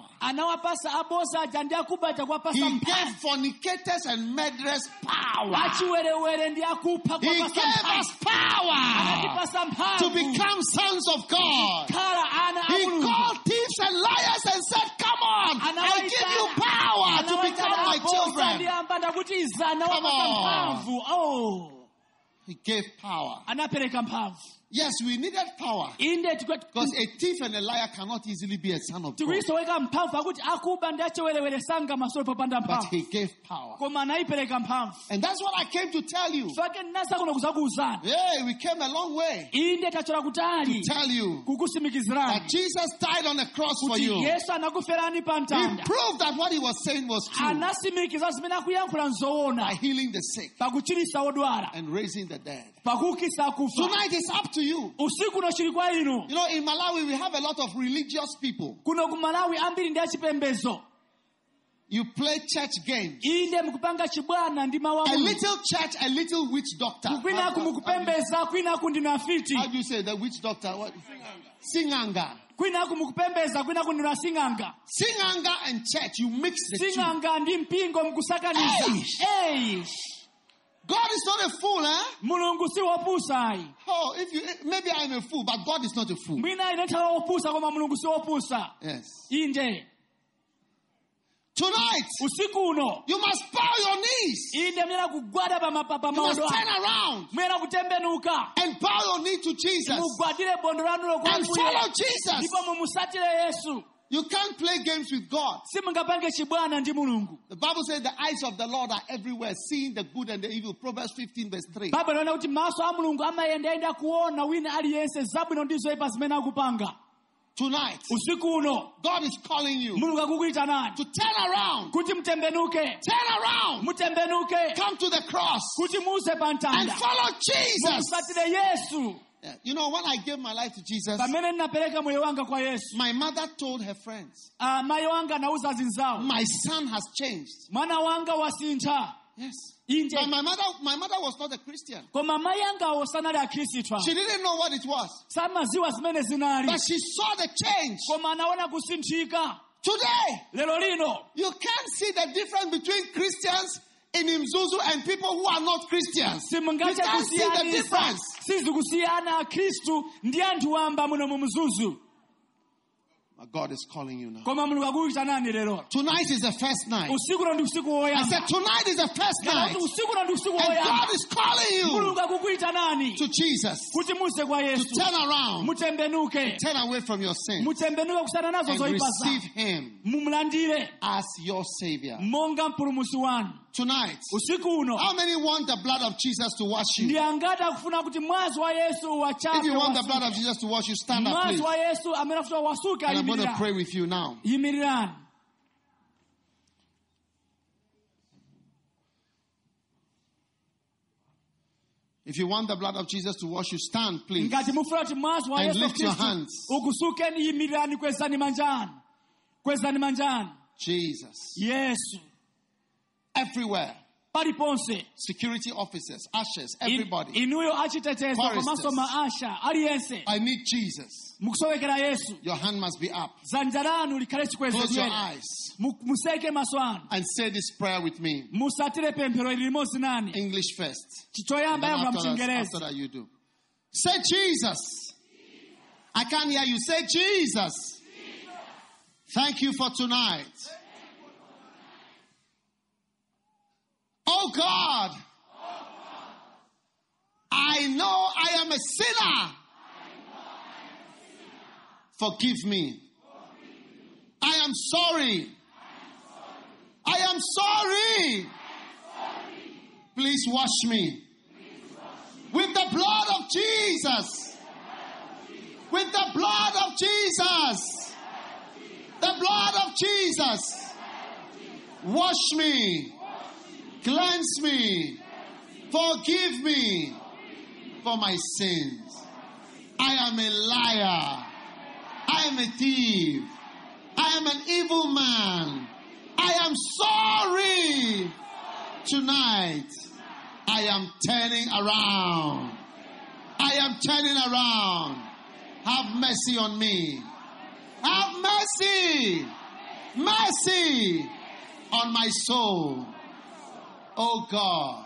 He gave fornicators and murderers power. He gave us power to become sons of God. He called thieves and liars and said, come on, I give you power to become my children. Come on. He gave power. Yes, we needed power. Because a thief and a liar cannot easily be a son of God. But he gave power. And that's what I came to tell you. Hey, we came a long way to tell you that Jesus died on the cross for you. He proved that what he was saying was true by healing the sick and raising the dead. Tonight is up to you. You know, in Malawi we have a lot of religious people. You play church games. A little church, a little witch doctor. How do you say the witch doctor? What? Singanga. Kwina kumukupembeza, kwina kunira sing'anga. Sing'anga and church, you mix the two. Sing'anga ndi mpingo mkusakaniza. God is not a fool, eh? Mulungu si wopusa. Oh, maybe I'm a fool, but God is not a fool. Mwina inataka wopusa kama Mulungu si wopusa. Yes. Inde. Tonight, usiku uno, you must bow your knees. You must turn around and bow your knee to Jesus and follow Jesus. You can't play games with God. The Bible says the eyes of the Lord are everywhere, seeing the good and the evil. Proverbs 15 verse 3. Tonight, God is calling you to turn around. Turn around. Come to the cross and follow Jesus. Yeah. You know, when I gave my life to Jesus, my mother told her friends, my son has changed. Yes. But my mother was not a Christian. She didn't know what it was. But she saw the change. Today, you can't see the difference between Christians in Mzuzu and people who are not Christians. You can't see the difference. God is calling you now. Tonight is the first night. I said tonight is the first night. And God is calling you to Jesus. To turn around. Turn away from your sin. And receive Him as your Savior. Tonight, how many want the blood of Jesus to wash you? If you want the blood of Jesus to wash you, stand up, please. And I'm going to pray with you now. If you want the blood of Jesus to wash you, stand, please. And lift your hands. Jesus. Yes. Everywhere. Security officers, ushers, everybody. I need Jesus. Your hand must be up. Close your eyes and say this prayer with me. English first. And then after that you do. Say Jesus. I can't hear you. Say Jesus. Thank you for tonight. Oh God, I know I am a sinner. Forgive me. I am sorry. I am sorry. Please wash me with the blood of Jesus. With the blood of Jesus. The blood of Jesus. Wash me. Cleanse me. Forgive me for my sins. I am a liar. I am a thief. I am an evil man. I am sorry. Tonight, I am turning around. I am turning around. Have mercy on me. Have mercy. Mercy on my soul. Oh God,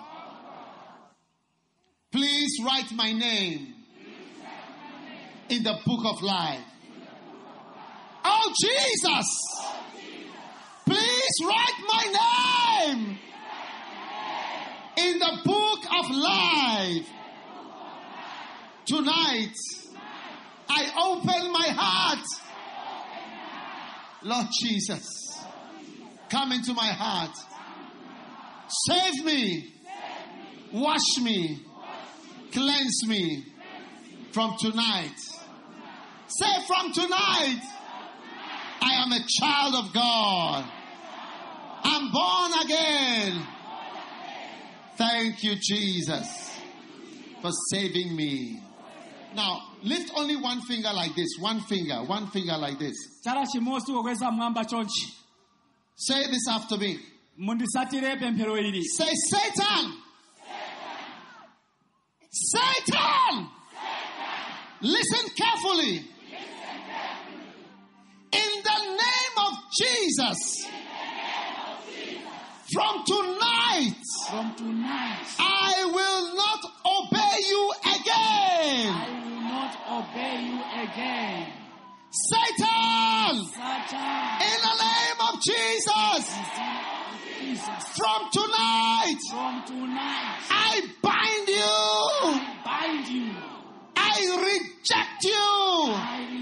please write my name in the book of life. Oh Jesus, please write my name in the book of life. Tonight, I open my heart. Lord Jesus, come into my heart. Save me. Wash me. Cleanse me from tonight. Say from tonight, I am a child of God. I'm born again. Thank you, Jesus, for saving me. Now, lift only one finger like this. One finger like this. Say this after me. Say, Satan. Satan. Listen carefully. Jesus. From tonight, I will not obey you again. I will not obey you again. Satan, in the name of Jesus, from tonight, I bind you. I reject you.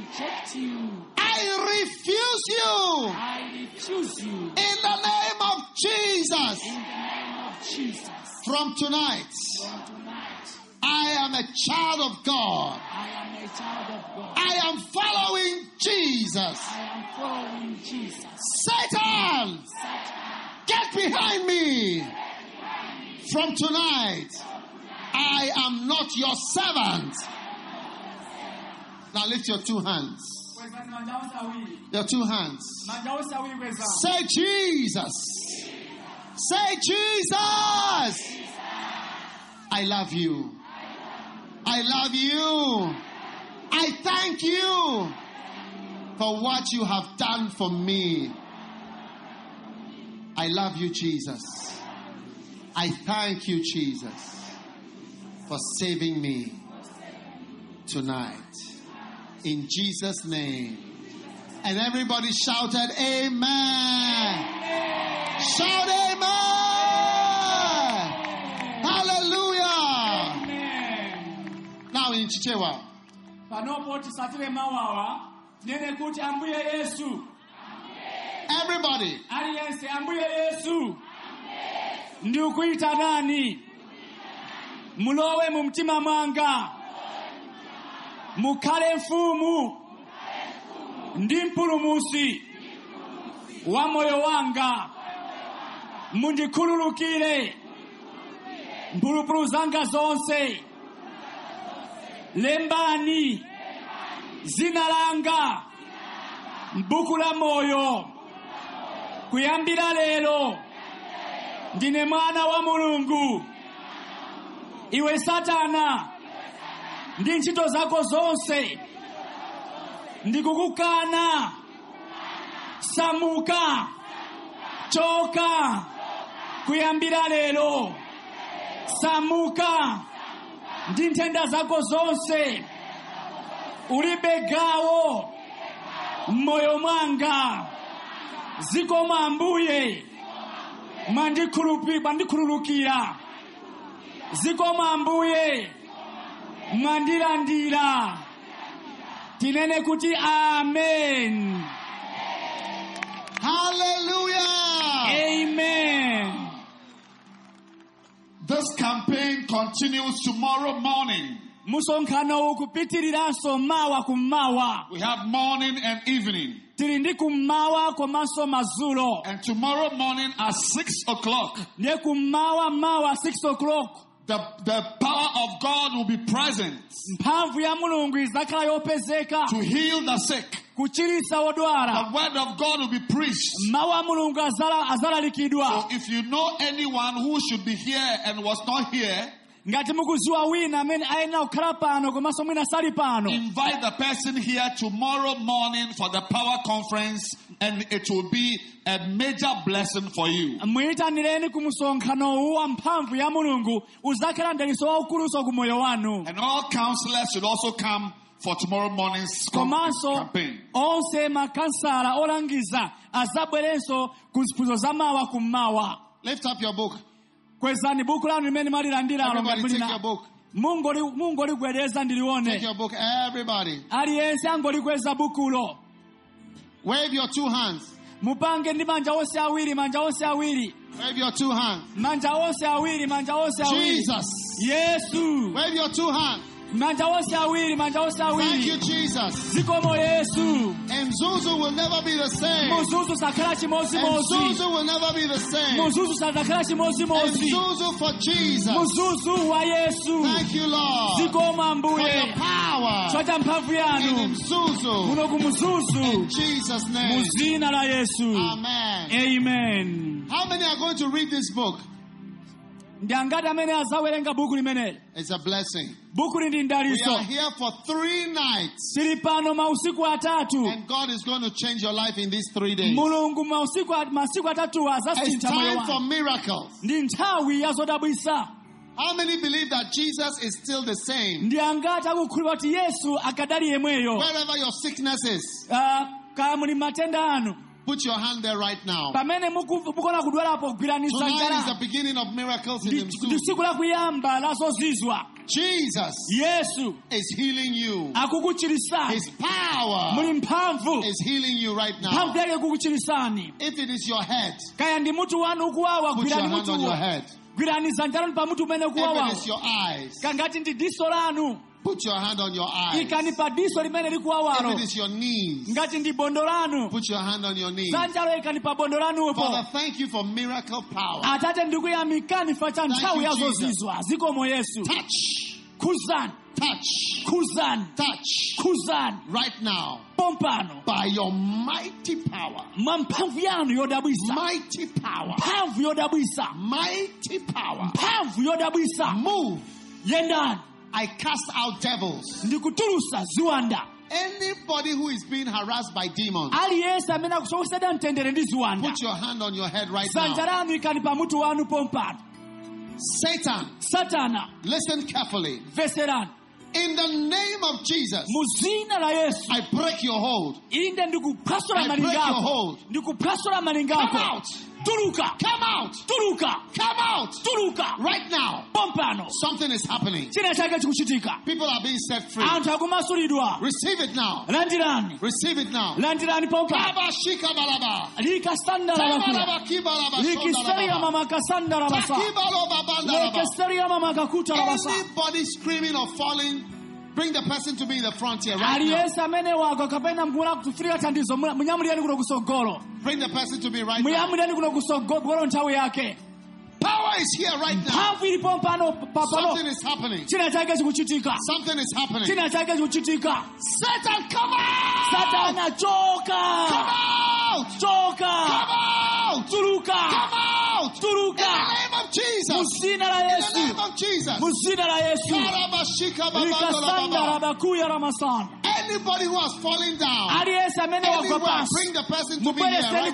I refuse you. In the name of Jesus. From tonight, I am a child of God. I am following Jesus. Satan, get behind me. From tonight, I am not your servant. Now lift your two hands. Your two hands. Say Jesus. Say Jesus. I love you. I love you. I thank you for what you have done for me. I love you, Jesus. I thank you, Jesus, for saving me tonight. In Jesus' name. And everybody shouted, Amen. Shout amen. Hallelujah. Amen. Now in Chichewa. Everybody. Ndikuita nani? Mulowe mumtima mwanga. Mukale mfumu. Ndi mpulumusi wa moyo wanga. Mundikhululukire mphulupulu zanga zonse. Lembani zina langa m'buku la moyo. Kuyambira lero ndine mwana wa Mulungu. Iwe Satana, ndi ntchito zako zonse ndikukukana. Samuka, choka. Kuyambira lero samuka ndi nthenda zako zonse. Ulibe gawo m'moyo mwanga. Zikoma Ambuye mwandikhululukira. Zikoma Ambuye mwandilandira. Tinene kuti amen. Hallelujah. Amen. This campaign continues tomorrow morning. Musonkhano ukupitiriranso mawa kumawa. We have morning and evening. Tili ndi kumawa komanso mazulo. And tomorrow morning at 6 o'clock. Ne kumawa mawa 6 o'clock. The power of God will be present Mphamvu ya Mulungu izakhala yopezeka to heal the sick. kuchiritsa odwala. The word of God will be preached. Mawu a Mulungu azalalikidwa. So if you know anyone who should be here and was not here, ngati mukuziwa wina amene ayenera kukhala pano komanso mwina sali pano, invite the person here tomorrow morning for the power conference, and it will be a major blessing for you. muyitanireni ku msonkhano wa mphamvu ya Mulungu uzakhala ndaliso waukuluso ku moyo wanu. And all counselors should also come for tomorrow morning's campaign. Onse makansala olangiza azabwerenso ku ziphunzitso za mawa kummawa. Lift up your book. Kwezani buku lanu limene mwalilandira. Everybody take your book. Mungu ligwedeza ndilione. Take your book, everybody. Aliyense angolikweza bukulo. Wave your two hands. Mupange ndi manja onse awiri, manja onse awiri. Wave your two hands. Manja onse awiri, manja onse awiri. Jesus. Yesu. Wave your two hands. Manja onse awiri, manja onse awiri. Thank you, Jesus. Zikomo Yesu. And Zuzu will never be the same. Muzuzu sakhala chimozi And mozi. Zuzu will never be the same. Muzuzu sakhala chimozi And mozi. Zuzu for Jesus. Muzuzu wa Yesu. Thank you, Lord, Zikomo for Ambuye. your power. Chota mphamvu And in yanu. Zuzu. Kuno ku Muzuzu. In Jesus' name. Muzina la Yesu. Amen. Amen. How many are going to read this book? It's a blessing. We are here for 3 nights. And God is going to change your life in these 3 days. It's time for miracles. How many believe that Jesus is still the same? Wherever your sickness is, put your hand there right now. Tonight is the beginning of miracles in Him. Jesus is healing you. His power is healing you right now. If it is your head, put your hand on your head. If it is your eyes, put your hand on your eyes. If it is your knees, put your hand on your knees. Father, thank you for miracle power. Thank you, Jesus. Touch right now by your mighty power. Mighty power. Mighty power. Move. I cast out devils. Anybody who is being harassed by demons, put your hand on your head right now. Satan, listen carefully. In the name of Jesus, I break your hold. I break your hold. Come out. Come out. Come out. Right now. Something is happening. People are being set free. Receive it now. Receive it now. Anybody screaming or falling, bring the person to be in the front here right now. Bring the person to be right now. Power is here right now. Something is happening. Something is happening. Satan, come out! Come out! Come out! Come out! In the name of Jesus. In the name of Jesus. Anybody who has fallen down, everywhere, bring the person to be here right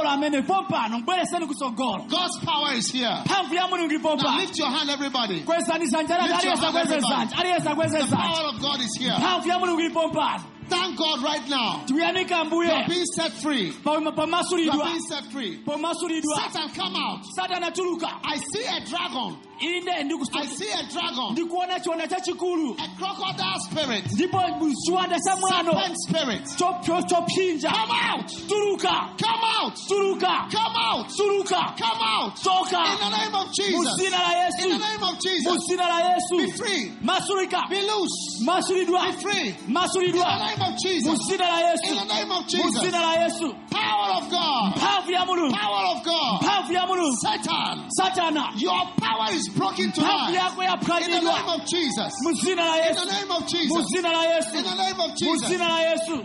now. God's power is here. Now lift your hand, everybody. Lift your hand, everybody. The power of God is here. Thank God right now. You are being set free. You are being set free. Satan, come out. I see a dragon. I see a dragon. A crocodile spirit. Serpent spirit. Come out. Come out. Come out. Come out. In the name of Jesus. In the name of Jesus. Be free. Be loose. Be free. In the name of Jesus. In the name of Jesus. Power of God. Power of God. Satan. Your power is broken tonight. In the name of Jesus. In the name of Jesus. In the name of Jesus.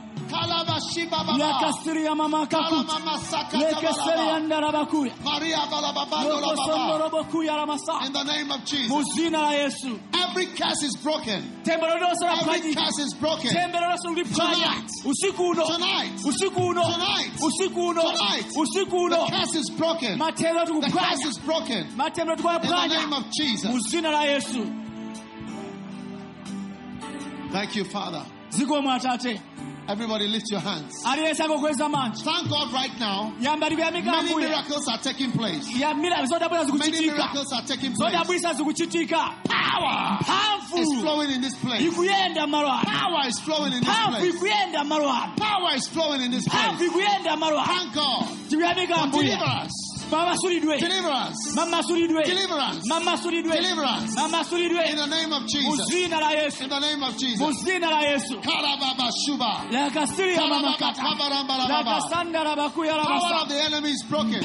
In the name of Jesus. Every curse is broken. Every curse is broken. Tonight. The curse is broken. The curse is broken. In the name of Jesus. Thank you, Father. Everybody lift your hands. Thank God right now. Many miracles are taking place. Many miracles are taking place. Power is flowing in this place. Power is flowing in this place. Power is flowing in this place. Thank God for deliverance. Deliverance. Deliverance. In the name of Jesus. In the name of Jesus. Power of the enemy is broken.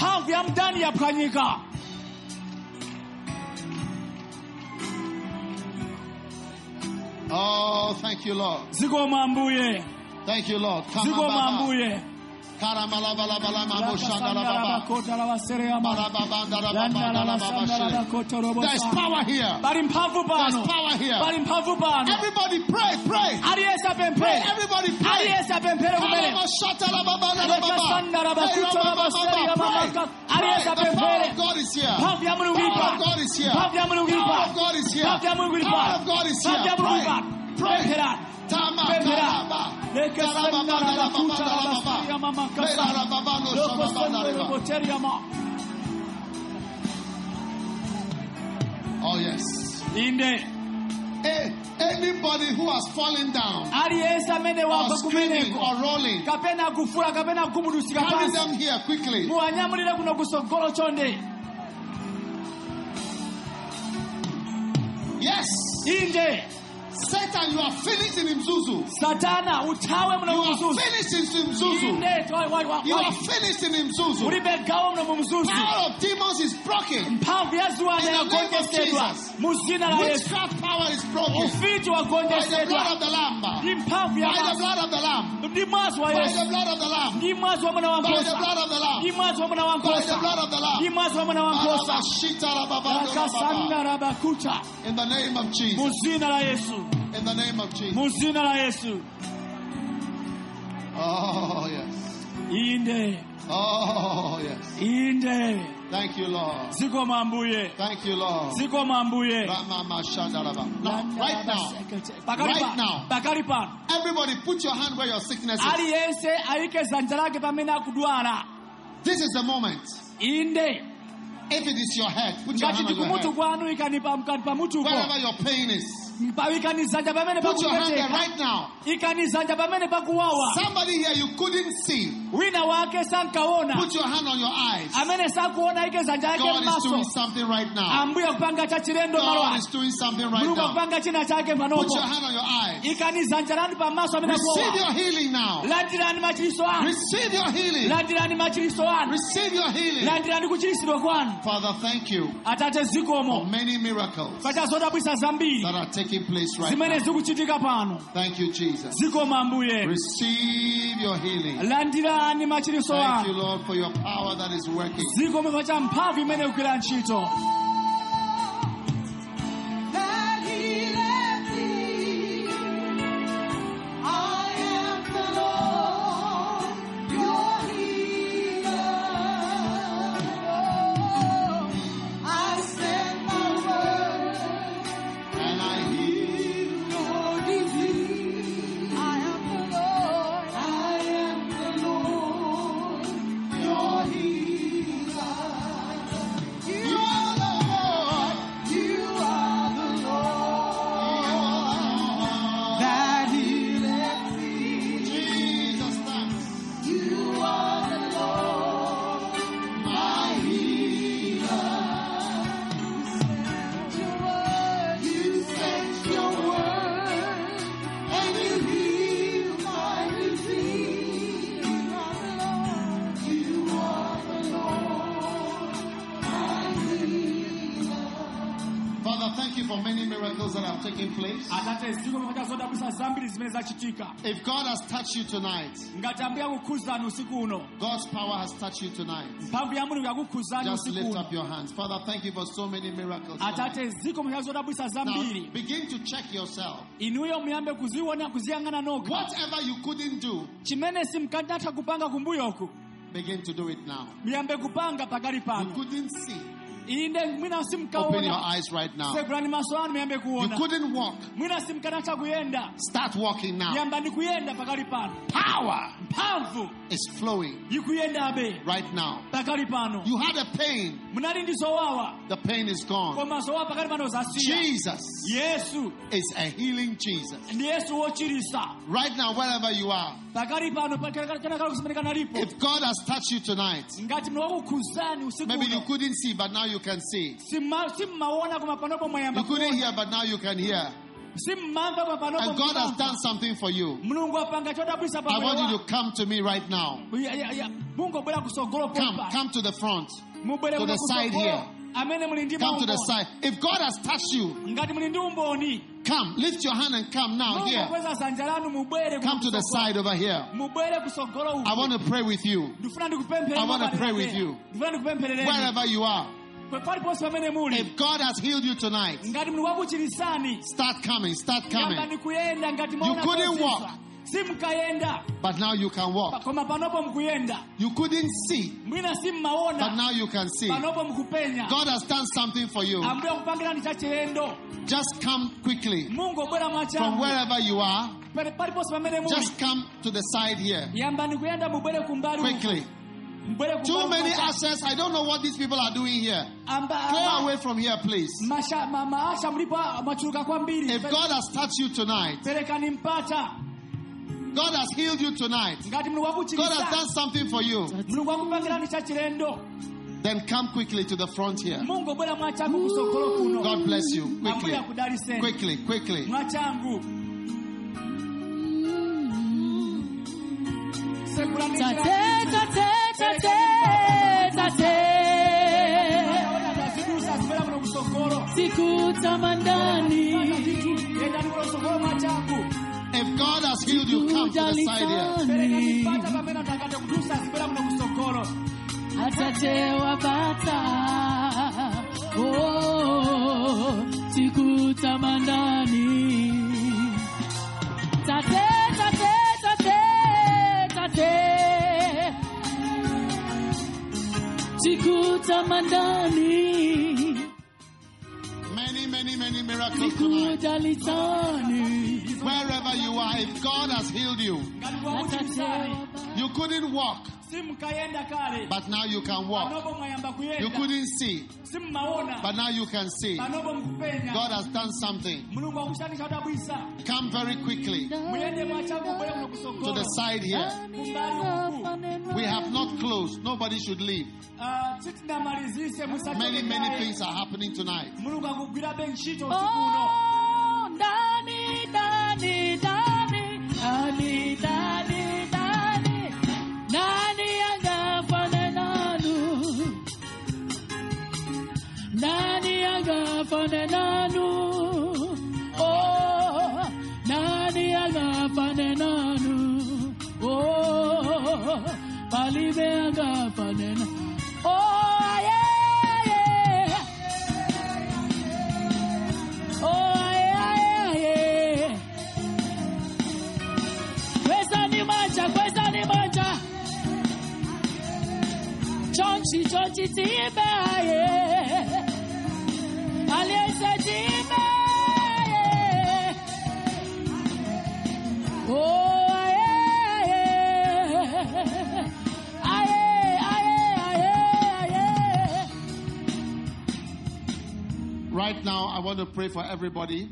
Oh, thank you, Lord. Thank you, Lord. There's power here. There's power here. Everybody pray. Pray. Everybody pray. The power of God is here. Power of God is here. Power of God is here. Power of God is here. Pray. Oh yes. Anybody who has fallen down or screaming or rolling, carry them here quickly. Yes. Satan, you are finished in Mzuzu. Satana, utawe mna Mzuzu. You are finished in Mzuzu. You are finished in Mzuzu. Power of demons is broken. In the name of Jesus. Witchcraft power is broken. By the blood of the Lamb. By the blood of the Lamb. By the blood of the Lamb. By the blood of the Lamb. By the blood of the Lamb. By the blood of the Lamb. In the name of Jesus. In the name of Jesus. Oh, yes. Oh, yes. Thank you, Lord. Thank you, Lord. Right now, everybody put your hand where your sickness is. This is the moment. If it is your head, put your hand on your head. Wherever your pain is, put your hand there right now. Somebody here you couldn't see, put your hand on your eyes. God is doing something right now. God is doing something right now. Put your hand on your eyes. Receive your healing now. Receive your healing. Receive your healing. Father, thank you for many miracles that are taking place right now. Thank you, Jesus. Receive your healing. Thank you, Lord, for your power that is working. For many miracles that have taken place. If God has touched you tonight, God's power has touched you tonight. Just lift up your hands. Father, thank you for so many miracles tonight. Now, begin to check yourself. Whatever you couldn't do, begin to do it now. You couldn't see. Open your eyes right now. You couldn't walk. Start walking now. Power is flowing right now. You had a pain. The pain is gone. Jesus is a healing Jesus. Right now, wherever you are, if God has touched you tonight, maybe you couldn't see, but now you can see. You couldn't hear, but now you can hear. And God has done something for you. I want you to come to me right now. Come to the front, to the side here. Come to the side. If God has touched you, Come. Lift your hand and come now here. Come to the side over here. I want to pray with you. I want to pray with you. Wherever you are. If God has healed you tonight, start coming. Start coming. You couldn't walk, but now you can walk. You couldn't see, but now you can see. God has done something for you. Just come quickly from wherever you are. Just come to the side here quickly. Too many access. I don't know what these people are doing here. Clear away from here, please. If God has touched you tonight, God has healed you tonight, God has done something for you, then come quickly to the front here. God bless you. Quickly. If God has healed you, come to the side Many miracles tonight. Wherever you are, if God has healed you, you couldn't walk, but now you can walk. You couldn't see, but now you can see. God has done something. Come very quickly to the side here. We have not closed. Nobody should leave. Many things are happening tonight. Chonchi tibe aye, aliesa tibe aye, oh aye. Right now, I want to pray for everybody.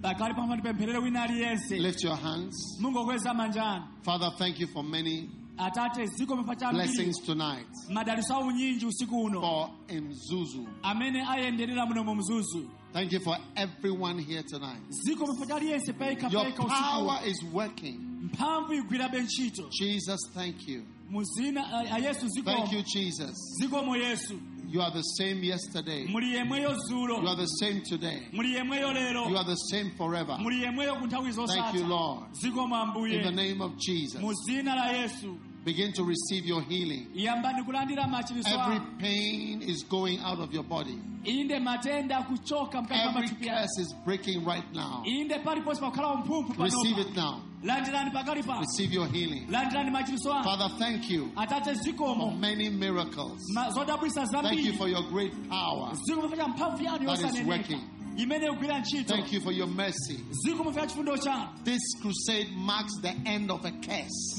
Lift your hands. Father, thank you for many blessings tonight for Mzuzu. Thank you for everyone here tonight. Your power is working. Jesus, thank you. Thank you, Jesus. You are the same yesterday. You are the same today. You are the same forever. Thank you, Lord. In the name of Jesus. Begin to receive your healing. Every pain is going out of your body. Every curse is breaking right now. Receive it now. Receive your healing. Father, thank you for many miracles. Thank you for your great power that is working. Thank you for your mercy. This crusade marks the end of a curse.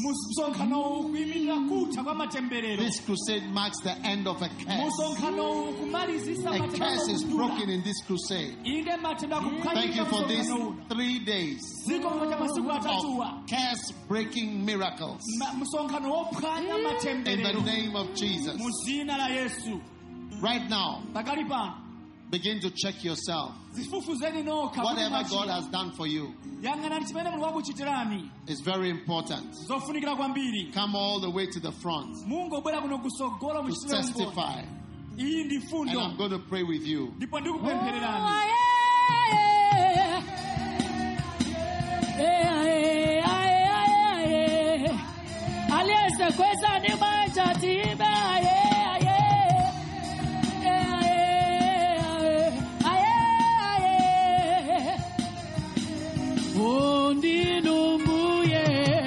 This crusade marks the end of a curse. A curse is broken in this crusade. Thank you for these 3 days of curse breaking miracles. In the name of Jesus. Right now, begin to check yourself. Whatever God has done for you is very important. Come all the way to the front to testify. And I'm going to pray with you. kweza ni maja timba Ondi numbuye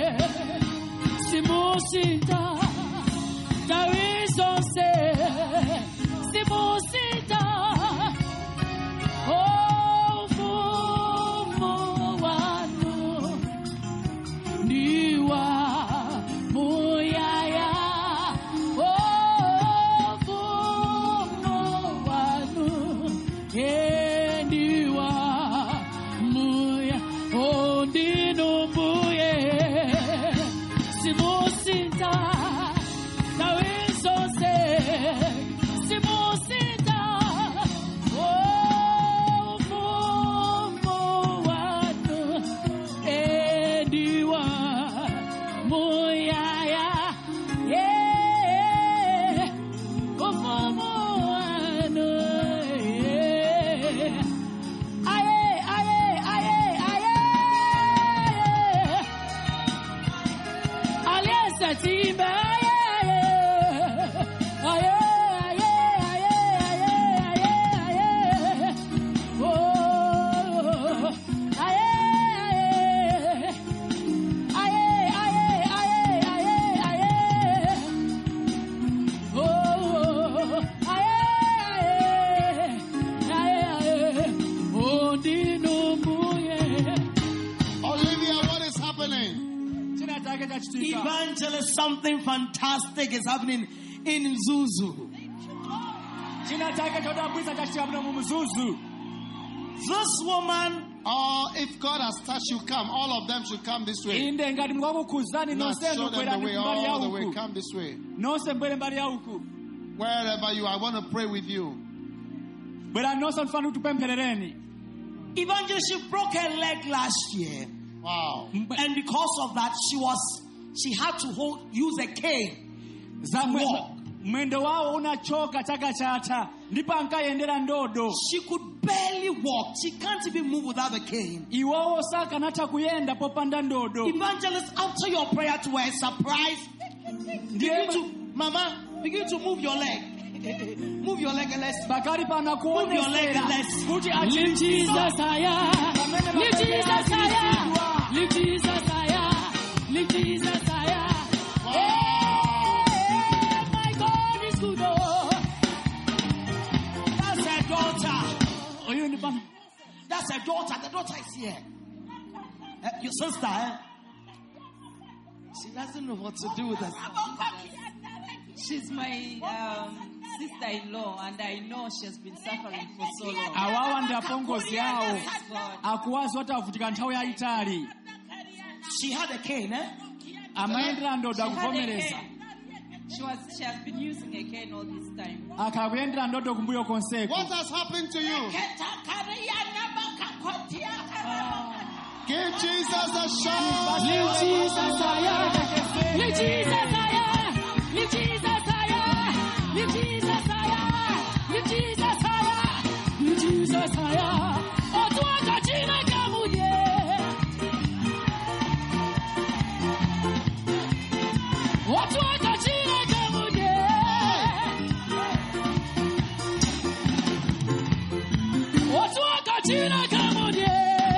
simusita tawisonse simusita ofumo wanu niwa muyaya ofumo wanu endiwa muya ondinumbuye simusita tawisonse simusita ofumo wanu endiwa muyaya ofumo wanu Timba Olivia, what is happening? Evangelist, something fantastic is happening in Zuzu. This woman, if God has touched you, come. All of them should come this way. Not show them the way, all the way. Come this way. Wherever you are, I want to pray with you. Evangelist, she broke her leg last year. Wow. And because of that, she had to use a cane to walk. Mwendo wao unachoka chakachata ndipo ankaendera ndodo. She could barely walk. She can't even move without a cane. Iwao saka nata kuyenda popanda ndodo. Evangelist, after your prayer to her surprise, begin to move your leg. Move your leg and let's bakari pana kuone move your leg and let's kuti Jesus aya Jesus aya Jesus aya Jesus aya my God is good. That's her daughter. That's her daughter. The daughter is here. Your sister, she doesn't know what to do with us. She's my sister-in-law, and I know she has been suffering for so long. Awawa ndi apongozi yao akuwazi watavutika nthawi yaitali. She had a cane, Amaendera ndodo akuvomereza. She has been using a cane all this time. Akabendera ndodo kumbuyo konseko. What has happened to you? Give Jesus a shout. Live Jesus aya. Live Jesus aya. Live Jesus aya. Live Jesus aya. Live Jesus aya. Live Jesus aya. Otuaka china kamuye. Otuaka china kamuye. Otuaka china kamuye.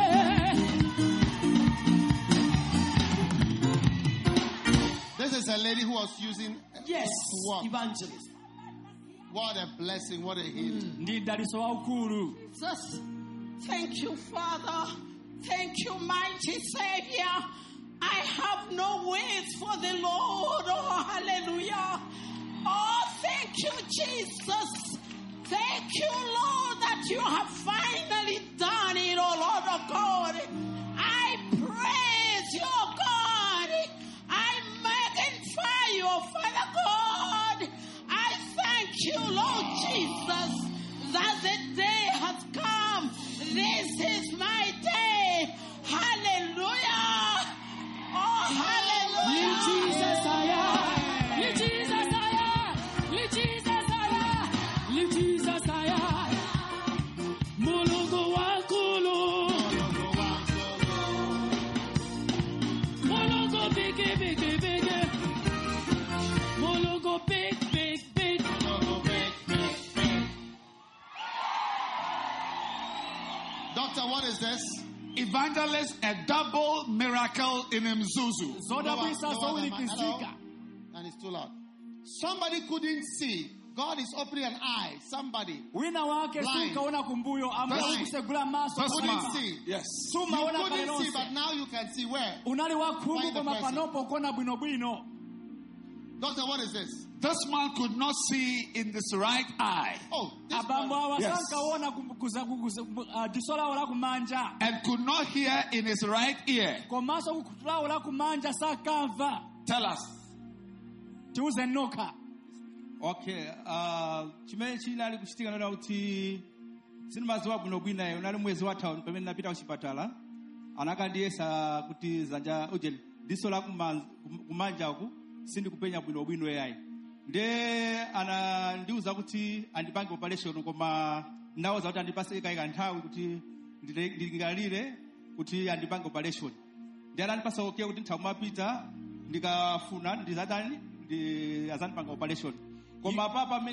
This is a lady who was using evangelist. What a blessing, what a healing. Jesus, thank you, Father. Thank you, mighty Savior. I have no words for the Lord. Oh, hallelujah. Oh, thank you, Jesus. Thank you, Lord, that you have finally done it, oh Lord of God. I praise your God. I magnify your Father God. I thank you, Lord Jesus, that the day has come. This is my day. Hallelujah. Oh, hallelujah. Live Jesus, Live Jesus, Live Jesus, Live Jesus, Doctor, what is this? Evangelist, a double miracle in Mzuzu. And it's too loud. Somebody couldn't see. God is opening an eye. Somebody. Blind. Couldn't see. Yes. You couldn't see, but now you can see where? Doctor, what is this? This man could not see in this right eye. Oh, this man. Yes. And could not hear in his right ear. Tell us. Okay, chimene chinali kuchitika ndoda kuti sinimaziwa bwino bwina unali mwezi wa town pamene napita kuchipatala anakandiyesa kuti zanja uje diso la kumanja uku sindikupenya bwino bwino yayi nde anandiuza kuti andipange operation koma ndawuza kuti andipase ikaika nthawi kuti ndingalire kuti andipange operation ndi anandipasa okay kuti nthaumapita ndikafuna ndizatani ndi azandipanga operation. Tonight,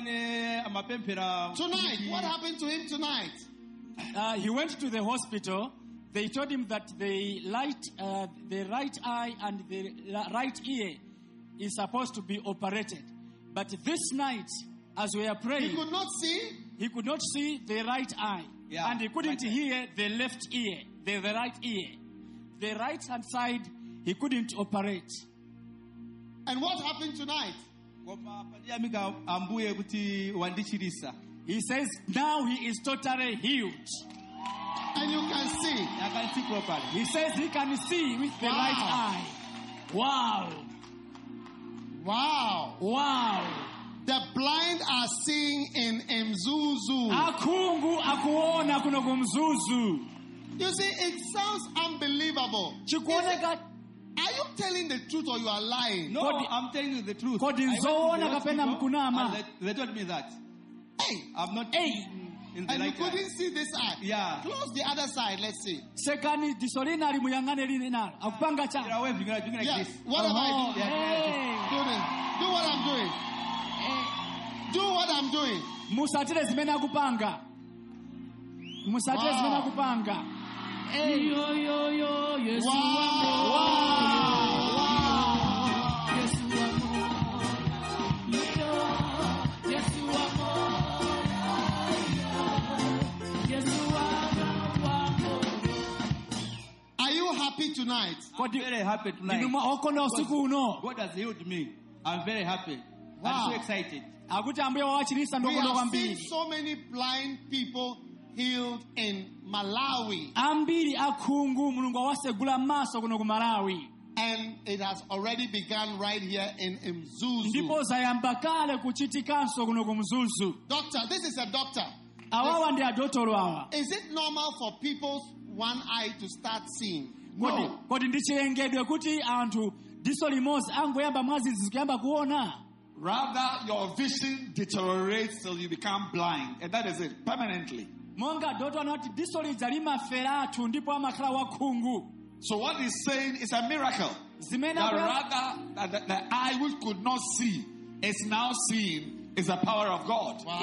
what happened to him tonight? He went to the hospital. They told him that the right eye and the right ear is supposed to be operated. But this night, as we are praying, he could not see. He could not see the right eye, and he couldn't hear the left ear, the right ear. The right hand side, he couldn't operate. And what happened tonight? He says now he is totally healed. And you can see. I can see properly. He says he can see with the right eye. Wow. Wow. Wow. The blind are seeing in Mzuzu. Akungu akuona kuno kumzuzu. You see, it sounds unbelievable. Are you telling the truth or you are lying? No, I'm telling you the truth. They told me that. Hey, I'm not. Hey. And you couldn't see this eye. Yeah. Close the other side. Let's see. Yeah. What am I doing? Do what I'm doing. Do what I'm doing. Are you happy tonight? I'm very happy tonight. God has healed me. I'm very happy. Wow. I'm so excited. We have seen so many blind people healed in Malawi. And it has already begun right here in Mzuzu. Doctor, this is a doctor. Is it normal for people's one eye to start seeing? No. Rather, your vision deteriorates till you become blind. And that is it, permanently. So what he's saying is a miracle. That rather, the eye which could not see is now seeing is the power of God. Wow.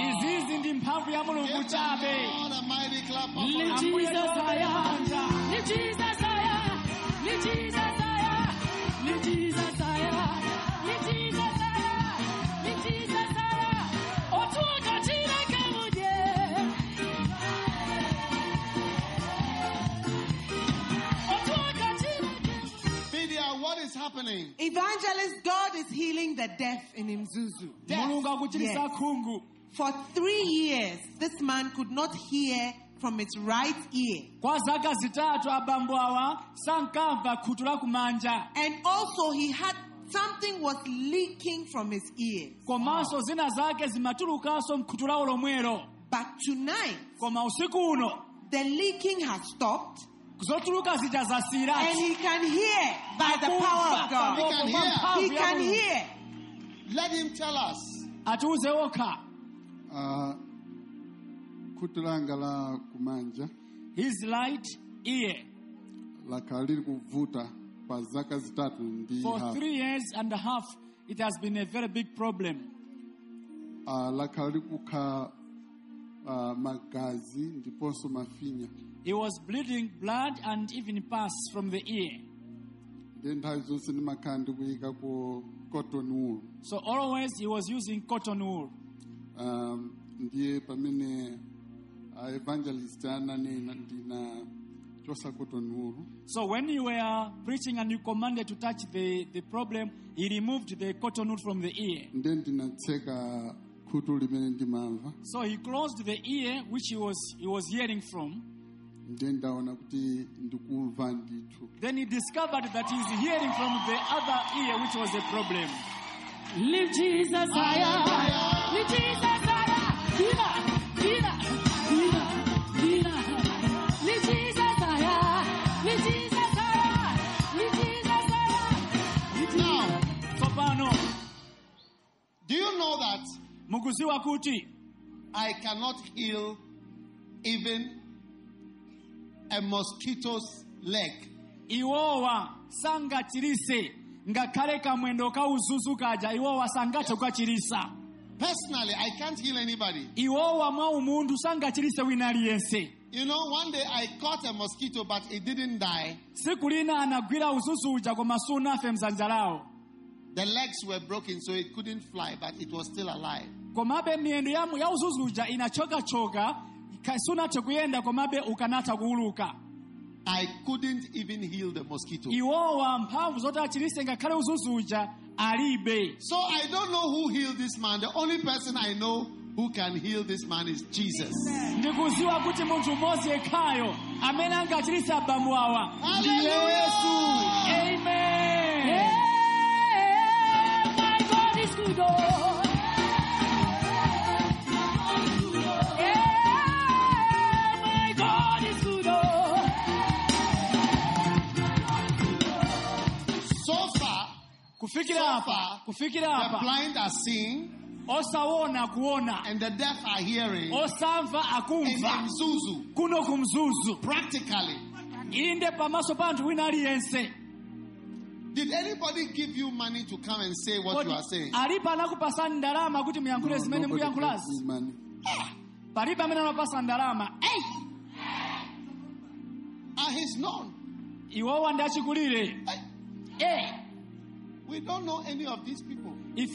What is happening? Evangelist, God is healing the deaf in Mzuzu. Yes. For 3 years, this man could not hear from his right ear. And also he had something was leaking from his ears. But tonight, the leaking has stopped. And he can hear by the power of God. He can hear. Let him tell us. Kuturangala kumanja. His right ear. For 3 years and a half, it has been a very big problem. magazi ndiponso mafinya. He was bleeding blood and even pus from the ear. So always he was using cotton wool. Ndiye pamene evangelist ndina chosa cotton wool. So when you were preaching and you commanded to touch the problem, he removed the cotton wool from the ear. So he closed the ear which he was hearing from. Then he discovered that he's hearing from the other ear, which was the problem. Live Jesus higher. Live Jesus higher. Live Jesus higher. Live Jesus higher. Live Jesus higher. Now, do you know that I cannot heal even a mosquito's leg? Iwowa sanga chirise ngakale kamwendo ka uzuzu kaja iwowa sangacho kwa chirisa. Personally, I can't heal anybody. Iwowa mwa umundu sanga chirise winaliyense. You know, one day I caught a mosquito but it didn't die. Sikulina anagwira uzuzu uja kwa masuna fe mzanjalao. The legs were broken so it couldn't fly, but it was still alive. Komabe miendo ya uzuzu uja inachoka choka. I couldn't even heal the mosquito. So I don't know who healed this man. The only person I know who can heal this man is Jesus. Hallelujah. Amen. Yeah, my God is good. The blind are seeing, and the deaf are hearing. In Mzuzu, practically. Did anybody give you money to come and say what you are saying? He's known. We don't know any of these people. We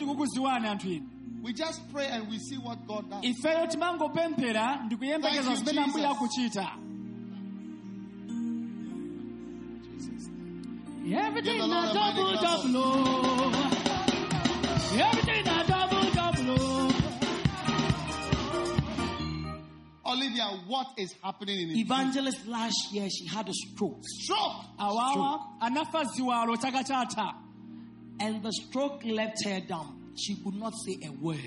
just pray and we see what God does. Thank you, Jesus. Everything a double. Everything a double. Olivia, what is happening in Evangelist last year? She had a stroke. And the stroke left her dumb. She could not say a word.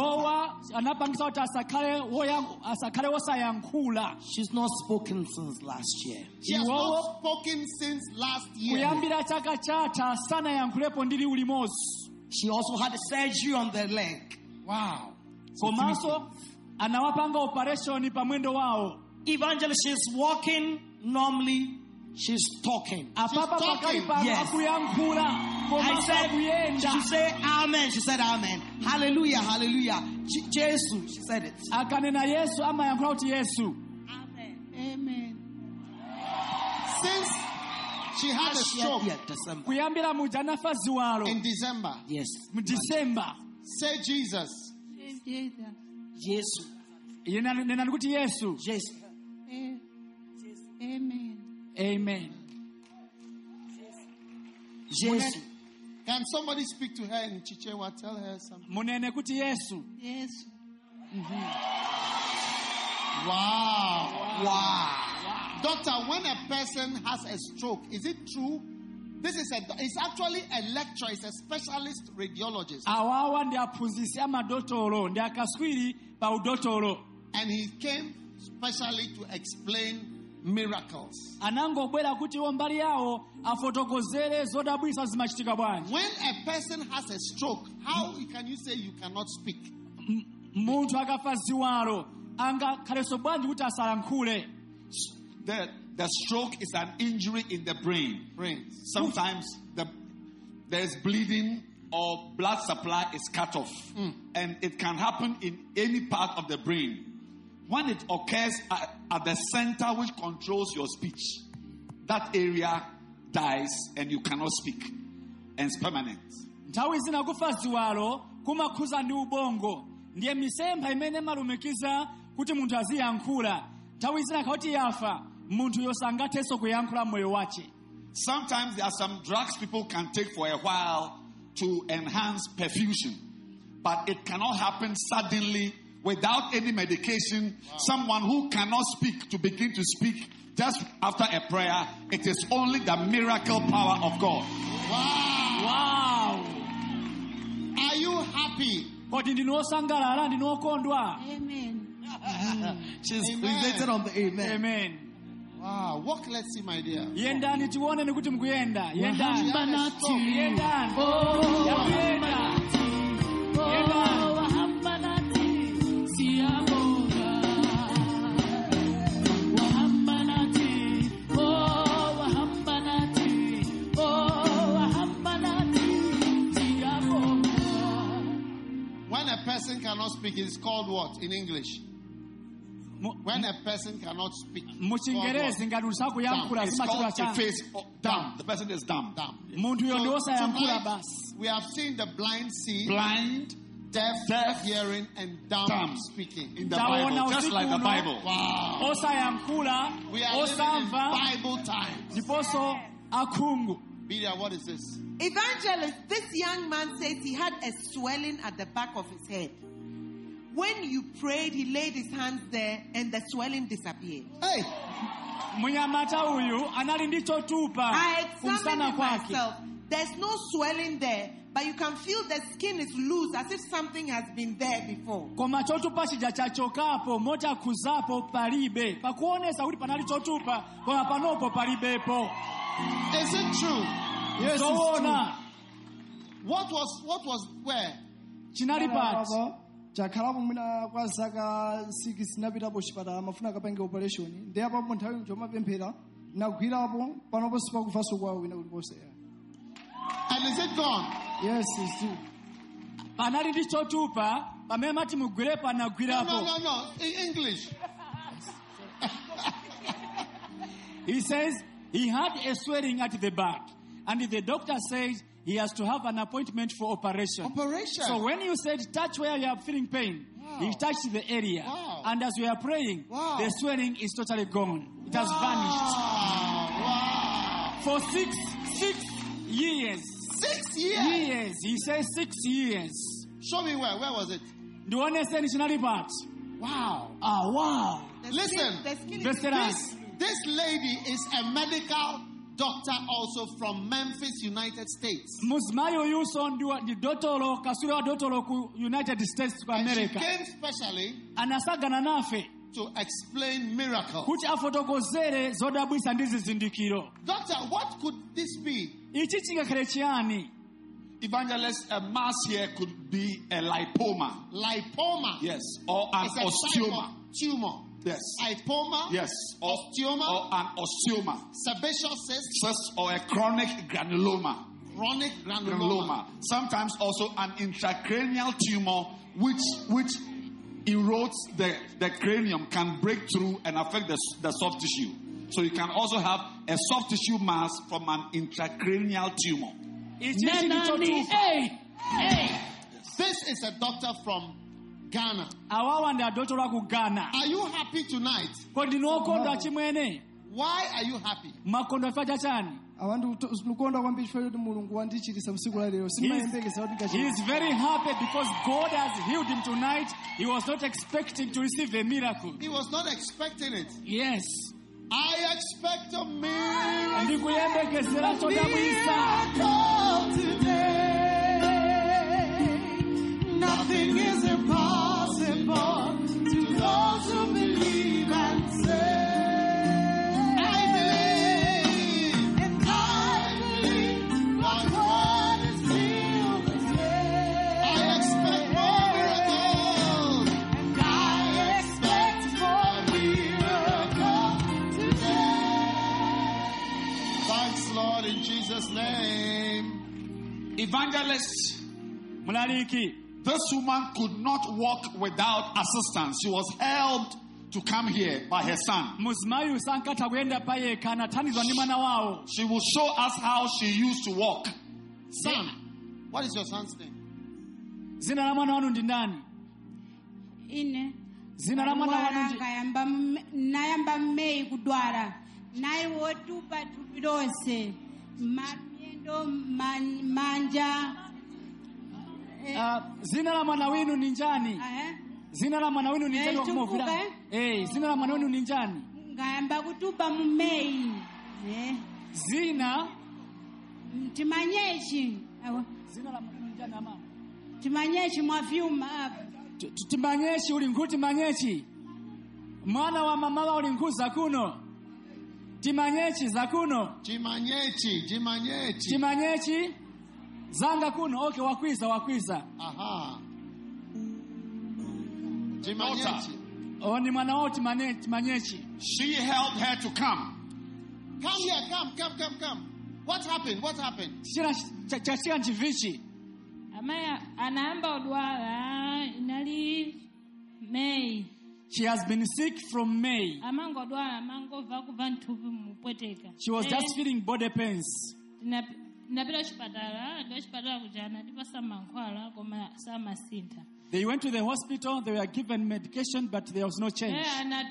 She's not spoken since last year. She has not spoken since last year. She also had a surgery on the leg. Wow. Evangelist, she's walking normally. She's talking. Yes. I said, she said amen. She said amen. Hallelujah, hallelujah. Jesus, she said it. Amen. Amen. Since she had a stroke in December. Yes. Say Jesus. Jesus. Jesus. Amen. Amen. Jesus. Can somebody speak to her in Chichewa? Tell her something. Yes. Wow. Doctor, when a person has a stroke, is it true? It's actually a lecturer. It's a specialist radiologist. And he came specially to explain miracles. When a person has a stroke, how can you say you cannot speak? The stroke is an injury in the brain. Sometimes there is bleeding or blood supply is cut off. And it can happen in any part of the brain. when it occurs at the center which controls your speech, that area dies and you cannot speak, and it's permanent. Nthawi zina kufa ziwalo kumakhuza ndi ubongo ndiye misempha imene malumikiza kuti munthu aziyankhula. Nthawi zina kuti yafa munthu yosangathenso kuyankhula moyo wace. Sometimes there are some drugs people can take for a while to enhance perfusion, but it cannot happen suddenly without any medication. Wow. Someone who cannot speak to begin to speak just after a prayer. It is only the miracle power of God. Wow. Wow. Are you happy? Amen. She's related on the amen. Amen. Wow, walk, let's see, my dear. Yendani tuone nikuti mkuyenda. Yendani. Yendani. When a person cannot speak, it's called what in English? When a person cannot speak, it's called face dumb. The person is dumb. Tonight, we have seen the blind see, blind, deaf hearing, and dumb speaking in the Bible, just like the Bible. Wow. We are living in Bible times. Bidia, what is this? Evangelist, this young man says he had a swelling at the back of his head. When you prayed, he laid his hands there and the swelling disappeared. Hey! I examined myself. There's no swelling there, but you can feel the skin is loose as if something has been there before. Is it true? Yes, it's true. What was where? chakhalapo mwina kwa zaka 6 sinapitapo chipatala mafuna akapange operation ndi apapo nthawi mchomapemphera nagwirapo panopo sipakufaso kwawo wina kulikonse. And is it gone? Yes, it's true. Panali ndi chotupa pamene mati mugwirepo anagwirapo. No. In English. He says he had a swelling at the back, and the doctor says he has to have an appointment for operation. Operation. So when you said touch where you are feeling pain, he touched the area. Wow. And as we are praying, the swelling is totally gone. It has vanished. Wow. For six years. 6 years? Years. He says 6 years. Show me where. Where was it? Do you understand the part? Wow. Wow. Listen. This lady is a medical doctor also from Memphis, United States. And she came specially to explain miracles. Doctor, what could this be? Evangelist, a mass here could be a lipoma. Lipoma? Yes. Or an osteoma. Tumor. Yes. Lipoma. Yes. Osteoma. Or an osteoma. Sebaceous cyst. Or a chronic granuloma. Chronic granuloma. Sometimes also an intracranial tumor which erodes the cranium, can break through and affect the soft tissue. So you can also have a soft tissue mass from an intracranial tumor. This is a doctor from Ghana. Are you happy tonight? Why are you happy? He is very happy because God has healed him tonight. He was not expecting to receive a miracle. He was not expecting it. Yes. I expect a miracle today. Nothing is impossible to those who believe and say, I believe, and I believe God's word is still the same. I expect more miracles, and I expect more miracles today. Thanks, Lord, in Jesus' name. Evangelist Mulaliki. This woman could not walk without assistance. She was helped to come here by her son. She will show us how she used to walk. Son, what is your son's name? Zina la mwana wanu ndi ndani? Ine. Zina la mwana wanu ndi nayamba mmei kudwala. Nayi wotupa tupilose. Miendo manja. Zina la mwana winu ni njani? Zina la mwana winu ni njani wakumuvira? Zina la mwana winu ni njani? Ngayamba kutupa mmei. Zina Timanyechi. Zina la mwana winu ni njani mama? Timanyechi mwavyuma. Timanyechi uli nkuti manyechi. Mwana wa mama wa uli nkuza kuno. Timanyechi za kuno. Timanyechi zanga kuno. Okay, wakwiza. Aha. Timanyechi. Ni mwana wao Timanyechi. She helped her to come. Come here, come. What happened? Chashika nchivichi. Amaya anaamba odwala inali May. She has been sick from May. Amango odwala mangova kuva ntupi mupweteka. She was just feeling body pains. Napita chipatala kujana ndipo samankhwala koma samasinta. They went to the hospital, they were given medication, but there was no change.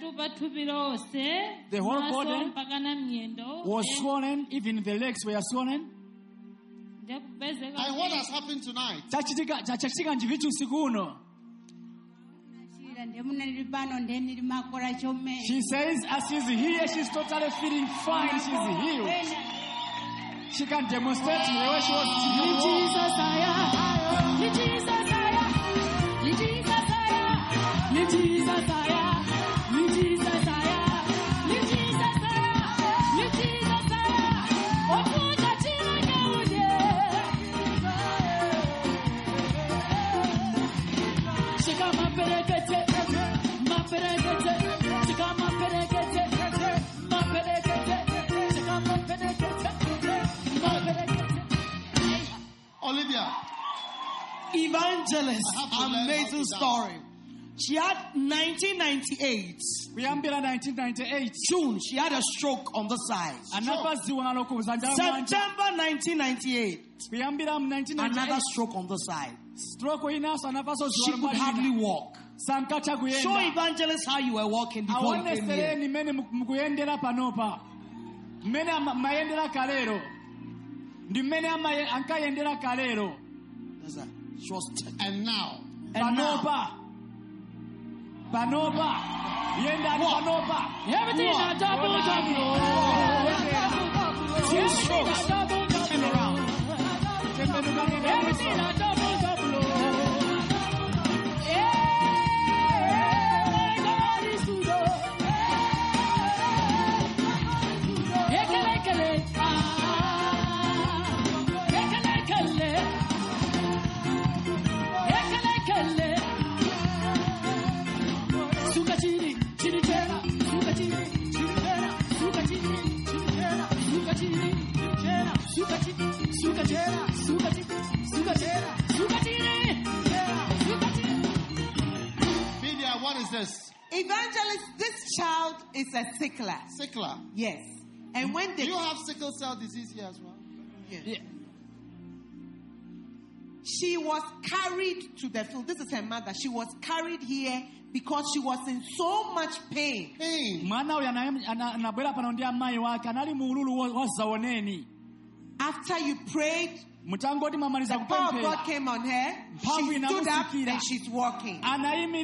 The whole body was swollen, even the legs were swollen. And what has happened tonight? Chachika njivichu usiku uno. She says as she's here, she's totally feeling fine, she's healed. She can demonstrate the way she was. Olivia. Evangelist, amazing story. She had 1998. June, she had a stroke on the side. September 1998. Another stroke on the side. She could hardly walk. Show evangelists how you were walking before you came here. She was and now. Panoba. Yenda Panoba. Everything is double. Two strokes. Turn around. Everything is double. What is this? Evangelist, this child is a sickler. Sickler? Yes. And when they... Do you have sickle cell disease here as well? Yes. Yeah. She was carried to the field. This is her mother. She was carried here because she was in so much pain. After you prayed, the power of God came on her. She stood up and she's walking. Wow.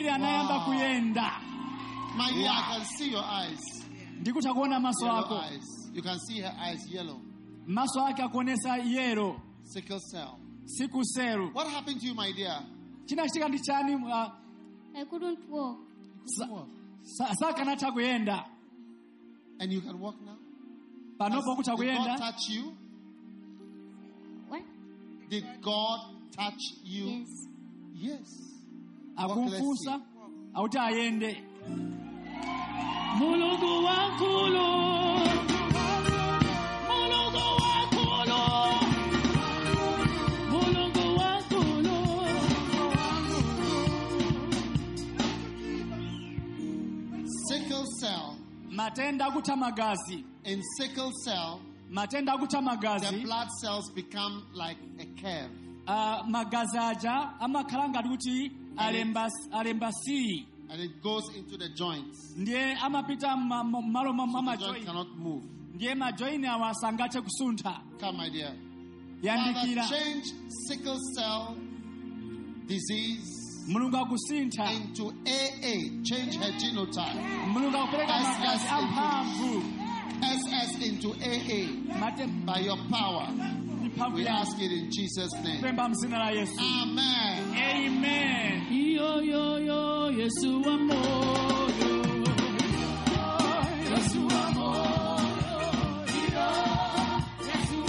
My dear, I can see your eyes. Yellow eyes. You can see her eyes yellow. Sickle cell. What happened to you, my dear? I couldn't walk. And you can walk now? Did God touch you? What? Did God touch you? Yes. Yes. Akumfusa auta ayende. Mulungu wankulu. Mulungu wankulu. Mulungu wankulu. In sickle cell, the blood cells become like a curve. And it goes into the joints. So the joint cannot move. Come, my dear. Father, change sickle cell disease into AA. Change her genotype. SS into AA. By your power. We ask it in Jesus' name. Amen. Amen. Yo, yo, yo, Yesu amor. Yesu amor. Yesu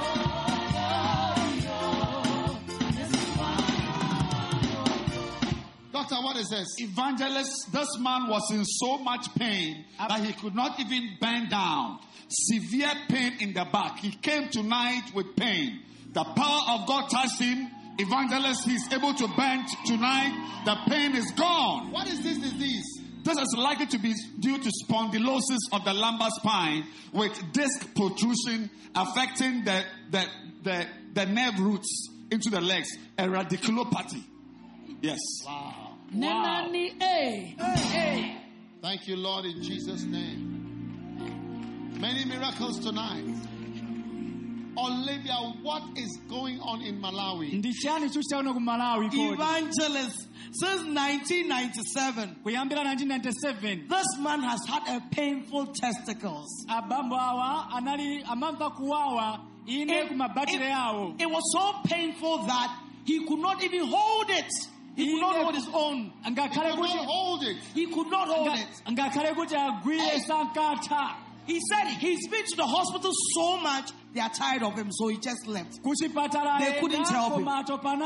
amor. Doctor, what is this? Evangelist, this man was in so much pain that he could not even bend down. Severe pain in the back. He came tonight with pain. The power of God touched him. Evangelist, he's able to bend tonight. The pain is gone. What is this disease? This is likely to be due to spondylosis of the lumbar spine with disc protrusion affecting the nerve roots into the legs. A radiculopathy. Yes. Wow. Thank you, Lord, in Jesus' name. Many miracles tonight. Olivia, what is going on in Malawi? Evangelist, since 1997, this man has had a painful testicles. It was so painful that he could not even hold it. He could not hold his own. He could not hold it. He could not hold it. He said he's been to the hospital so much, they are tired of him, so he just left. They couldn't help him.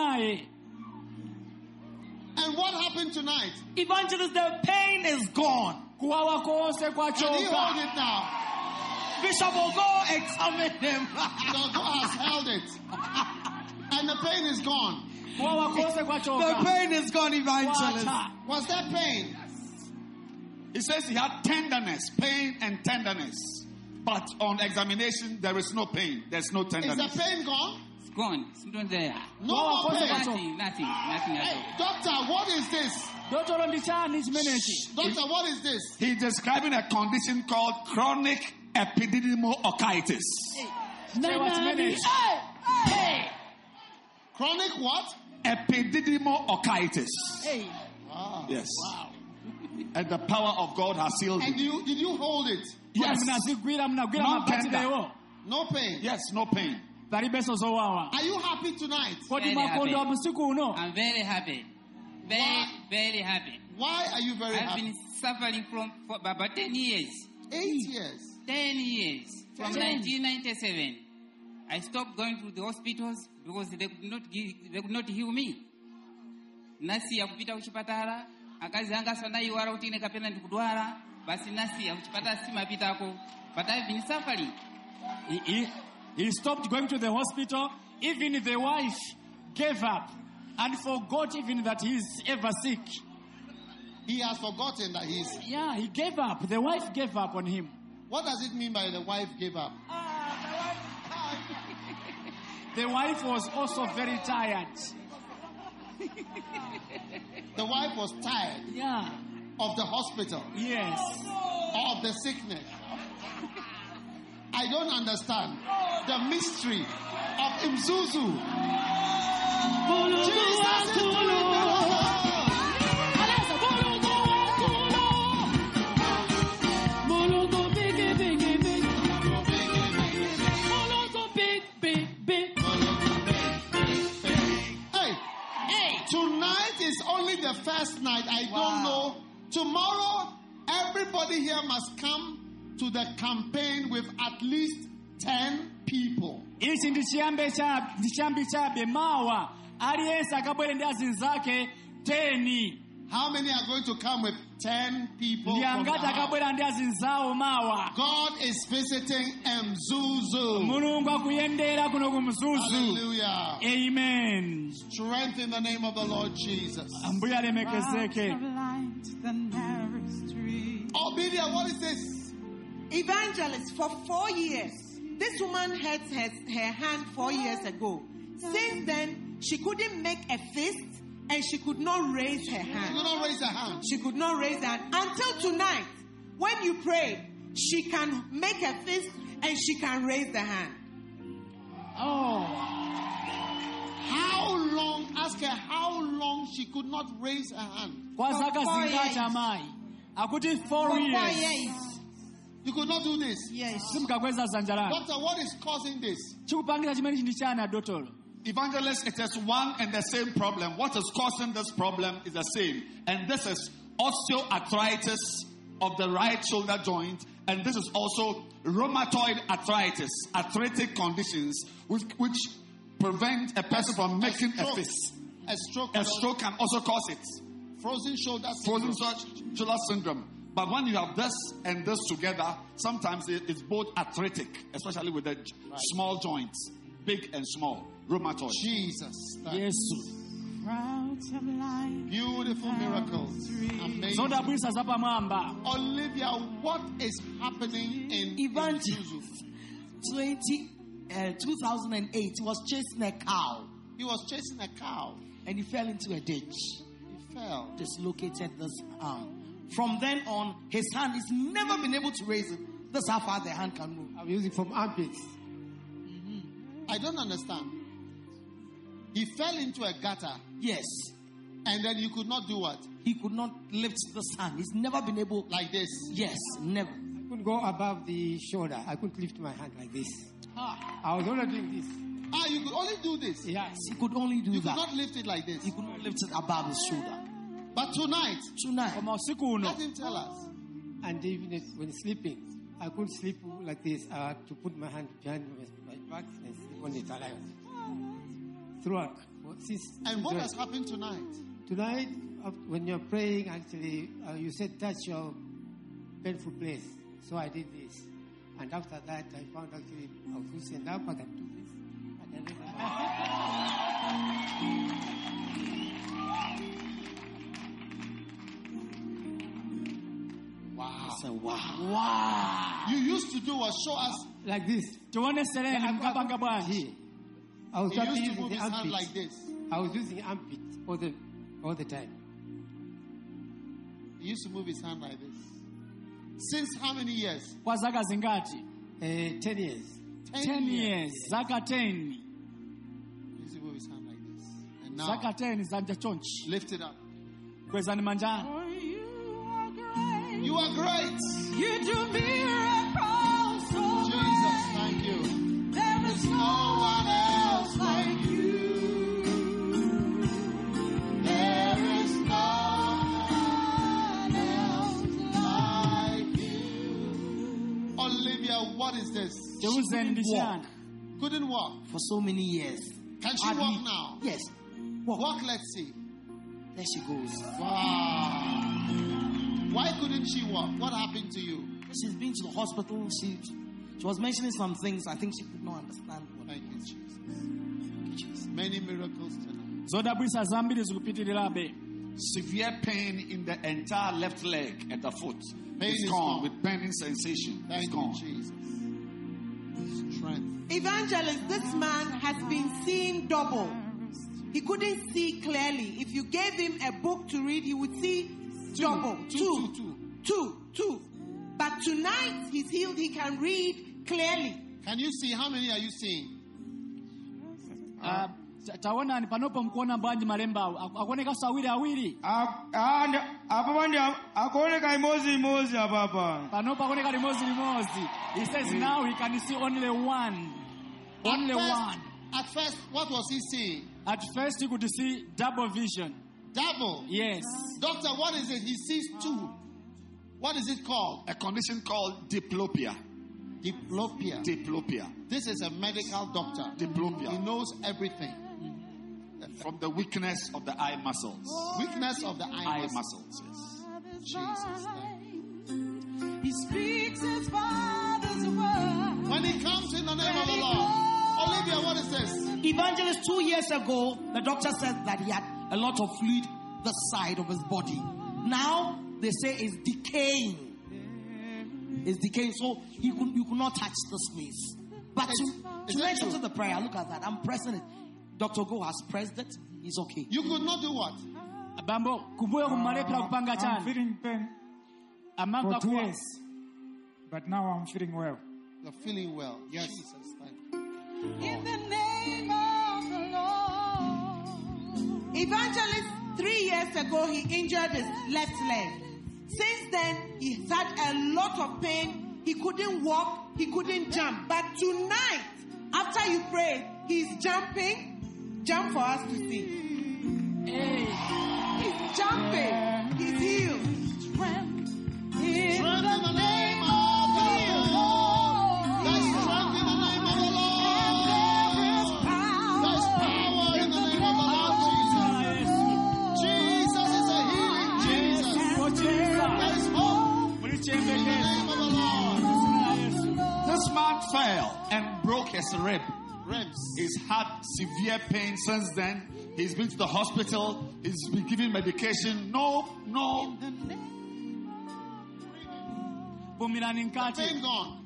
And what happened tonight? Evangelist, the pain is gone. Can he hold it now? Bishop will go examine him. God has held it. And the pain is gone. The pain is gone, Evangelist. Was there pain? He says he had tenderness, pain and tenderness. But on examination, there is no pain. There's no tenderness. Is the pain gone? It's gone. It's not there. No more pain. Nothing at all. Doctor, what is this? Doctor, what is this? He's describing a condition called chronic epididymocarditis. Chronic what? Epididymocarditis. Wow. Yes. Wow. And the power of God has healed him. And did you hold it? Yes. No pain. Yes, no pain. Are you happy tonight? Very happy. I'm very happy. Very happy. Why are you very happy? I've been suffering for about 10 years. 8 years? 10 years. From 1997. I stopped going to the hospitals because they could not heal me. Nasi ya kupita kuchipatala. Akazi anga sana iwara utine kapena ndikudwara basi nasi ya kuchipata sima pitako, but I've been suffering. He stopped going to the hospital. Even the wife gave up and forgot even that he's ever sick. He has forgotten that he's... Yeah, he gave up. The wife gave up on him. What does it mean by the wife gave up? The wife was also very tired. The wife was tired. Yeah. Of the hospital. Yes. Or of the sickness. I don't understand the mystery of Mzuzu. Jesus is Tonight is only the first night. I don't know. Tomorrow, everybody here must come to the campaign with at least 10 people. How many are going to come with 10 people? God is visiting Mzuzu. Hallelujah. Amen. Strength in the name of the Lord Jesus. The Obedia, what is this? Evangelist, for 4 years, this woman hurt her hand 4 years ago. Since then, she couldn't make a fist and she could not raise her hand. She could not raise her hand. She could not raise her hand. Until tonight, when you prayed, she can make a fist and she can raise the hand. Oh. How long? Ask her how long she could not raise her hand. For 4 years. You could not do this. Yes. Doctor, what is causing this? Evangelist, it is one and the same problem. What is causing this problem is the same. And this is osteoarthritis of the right shoulder joint. And this is also rheumatoid arthritis, arthritic conditions, which prevent a person from making a fist. A stroke can also cause it. Frozen shoulder syndrome. But when you have this and this together, sometimes it's both arthritic, especially with the small joints, big and small, rheumatoid. Jesus. Yes. Beautiful miracles. Amazing. Olivia, what is happening in Evangelist? 2008, he was chasing a cow. He was chasing a cow. And he fell into a ditch. He fell. Dislocated this arm. From then on, his hand has never been able to raise it. That's how far the hand can move. I'm using from armpits. I don't understand. He fell into a gutter. Yes. And then you could not do what? He could not lift this hand. He's never been able. Like this? Yes, never. I couldn't go above the shoulder. I couldn't lift my hand like this. I was only doing this. You could only do this? Yes, he could only do that. You could not lift it like this? He could not lift it above his shoulder. But tonight, let him tell us. And even when sleeping, I couldn't sleep like this. I had to put my hand behind my back and sleep on the tile. Throughout. And what has happened tonight? Tonight, when you're praying, actually, you said touch your painful place. So I did this. And after that, I found actually I was loosened up. I can do this. Wow. So, wow. You used to do what? Show us. Like this. He used to move his hand like this. I was using armpit all the time. He used to move his hand like this. Since how many years? 10 years. 10 years. Zaka 10. He used to move his hand like this. And now, Zaka 10 is under chonch. Lift it up. Kwezani manja. You are great. You do miracles. So Jesus, thank you. There is no one else like you. There is no one else like you. Olivia, what is this? She couldn't walk. Couldn't walk for so many years. Can she walk now? Yes. Walk, let's see. There she goes. Wow. Why couldn't she walk? What happened to you? She's been to the hospital. She was mentioning some things. I think she could not understand. Thank you, Jesus. Thank you, Jesus. Many miracles tonight. Severe pain in the entire left leg and the foot. Pain is gone with burning sensation. Thank you, Jesus. Strength. Evangelist, this man has been seeing double. He couldn't see clearly. If you gave him a book to read, he would see double. Two. But tonight he's healed. He can read clearly. Can you see? How many are you seeing? Taona ni panopo mkuona mbanji malemba akuoneka awili apa bandi akuoneka imozi apa panopo akuoneka limozi. He says now he can see only one. At first, what was he seeing? At first he could see double vision. Double? Yes. Doctor, what is it? He sees two. What is it called? A condition called diplopia. Diplopia. This is a medical doctor. Diplopia. He knows everything. From the weakness of the eye muscles. Weakness of the eye muscles, yes. Jesus. He speaks his Father's word. When he comes in the name of the Lord. Olivia, what is this? Evangelist, 2 years ago, the doctor said that he had a lot of fluid the side of his body. Now, they say it's decaying. is decaying, so you could not touch this place. But to mention to the prayer, look at that. I'm pressing it. Dr. Go has pressed it. He's okay. You could not do what? I'm feeling pain for 2 years, but now I'm feeling well. You're feeling well. Yes. Jesus, thank you. In the name of the Lord. Evangelist, 3 years ago, he injured his left leg. Since then, he had a lot of pain. He couldn't walk. He couldn't jump. But tonight, after you prayed, he's jumping. Jump for us to see. Hey. He's jumping. He's healed. Strength in the name of the Lord. There's strength in the name of the Lord. There's power in the name of the Lord Jesus. Jesus is a healing Jesus. There is hope in the name of the Lord. This man fell and broke his ribs. He's had severe pain since then. He's been to the hospital. He's been given medication. No. Pain gone.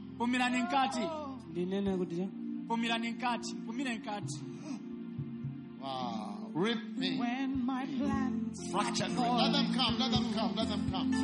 Wow. Rib pain. When my plans fractured rib. Let them come.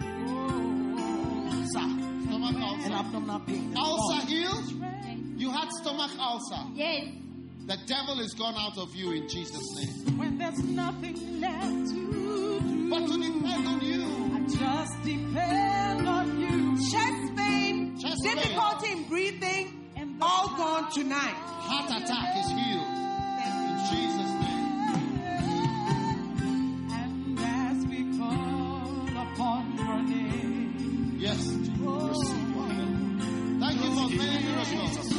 Stomach ulcer. And abdominal pain. Ulcer healed? You had stomach ulcer. Yes. The devil is gone out of you in Jesus' name. When there's nothing left to do, but to depend on you. I just depend on you. Chest pain, difficulty in breathing, all gone tonight. Heart attack is healed in Jesus' name. And as we call upon your name, yes, receive your healing. Thank you for many miracles.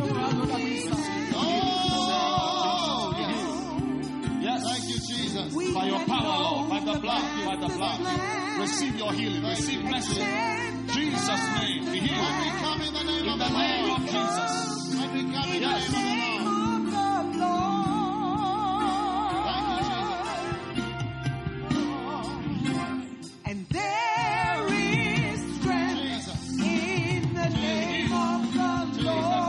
Yes. Thank you, Jesus. By your power, Lord, by the blood. Receive your healing. Receive blessing. Jesus' name. Be healed. When we come in the name of the name Lord. of Jesus. When we come in the name of the Lord. Thank you, Jesus. And there is strength in the name of the Lord.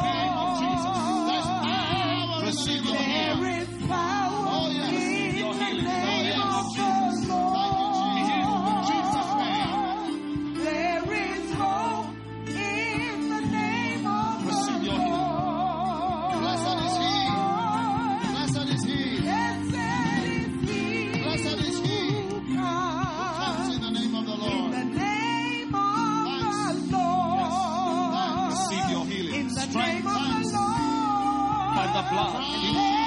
Receive your healing. There is power in the name of the Lord. There is hope in the name of the Lord. Blessed is He. Blessed is He. Blessed is He. Who comes in the name of the Lord. In the name of the Lord. Receive your healing. In the name of the Lord. By the blood.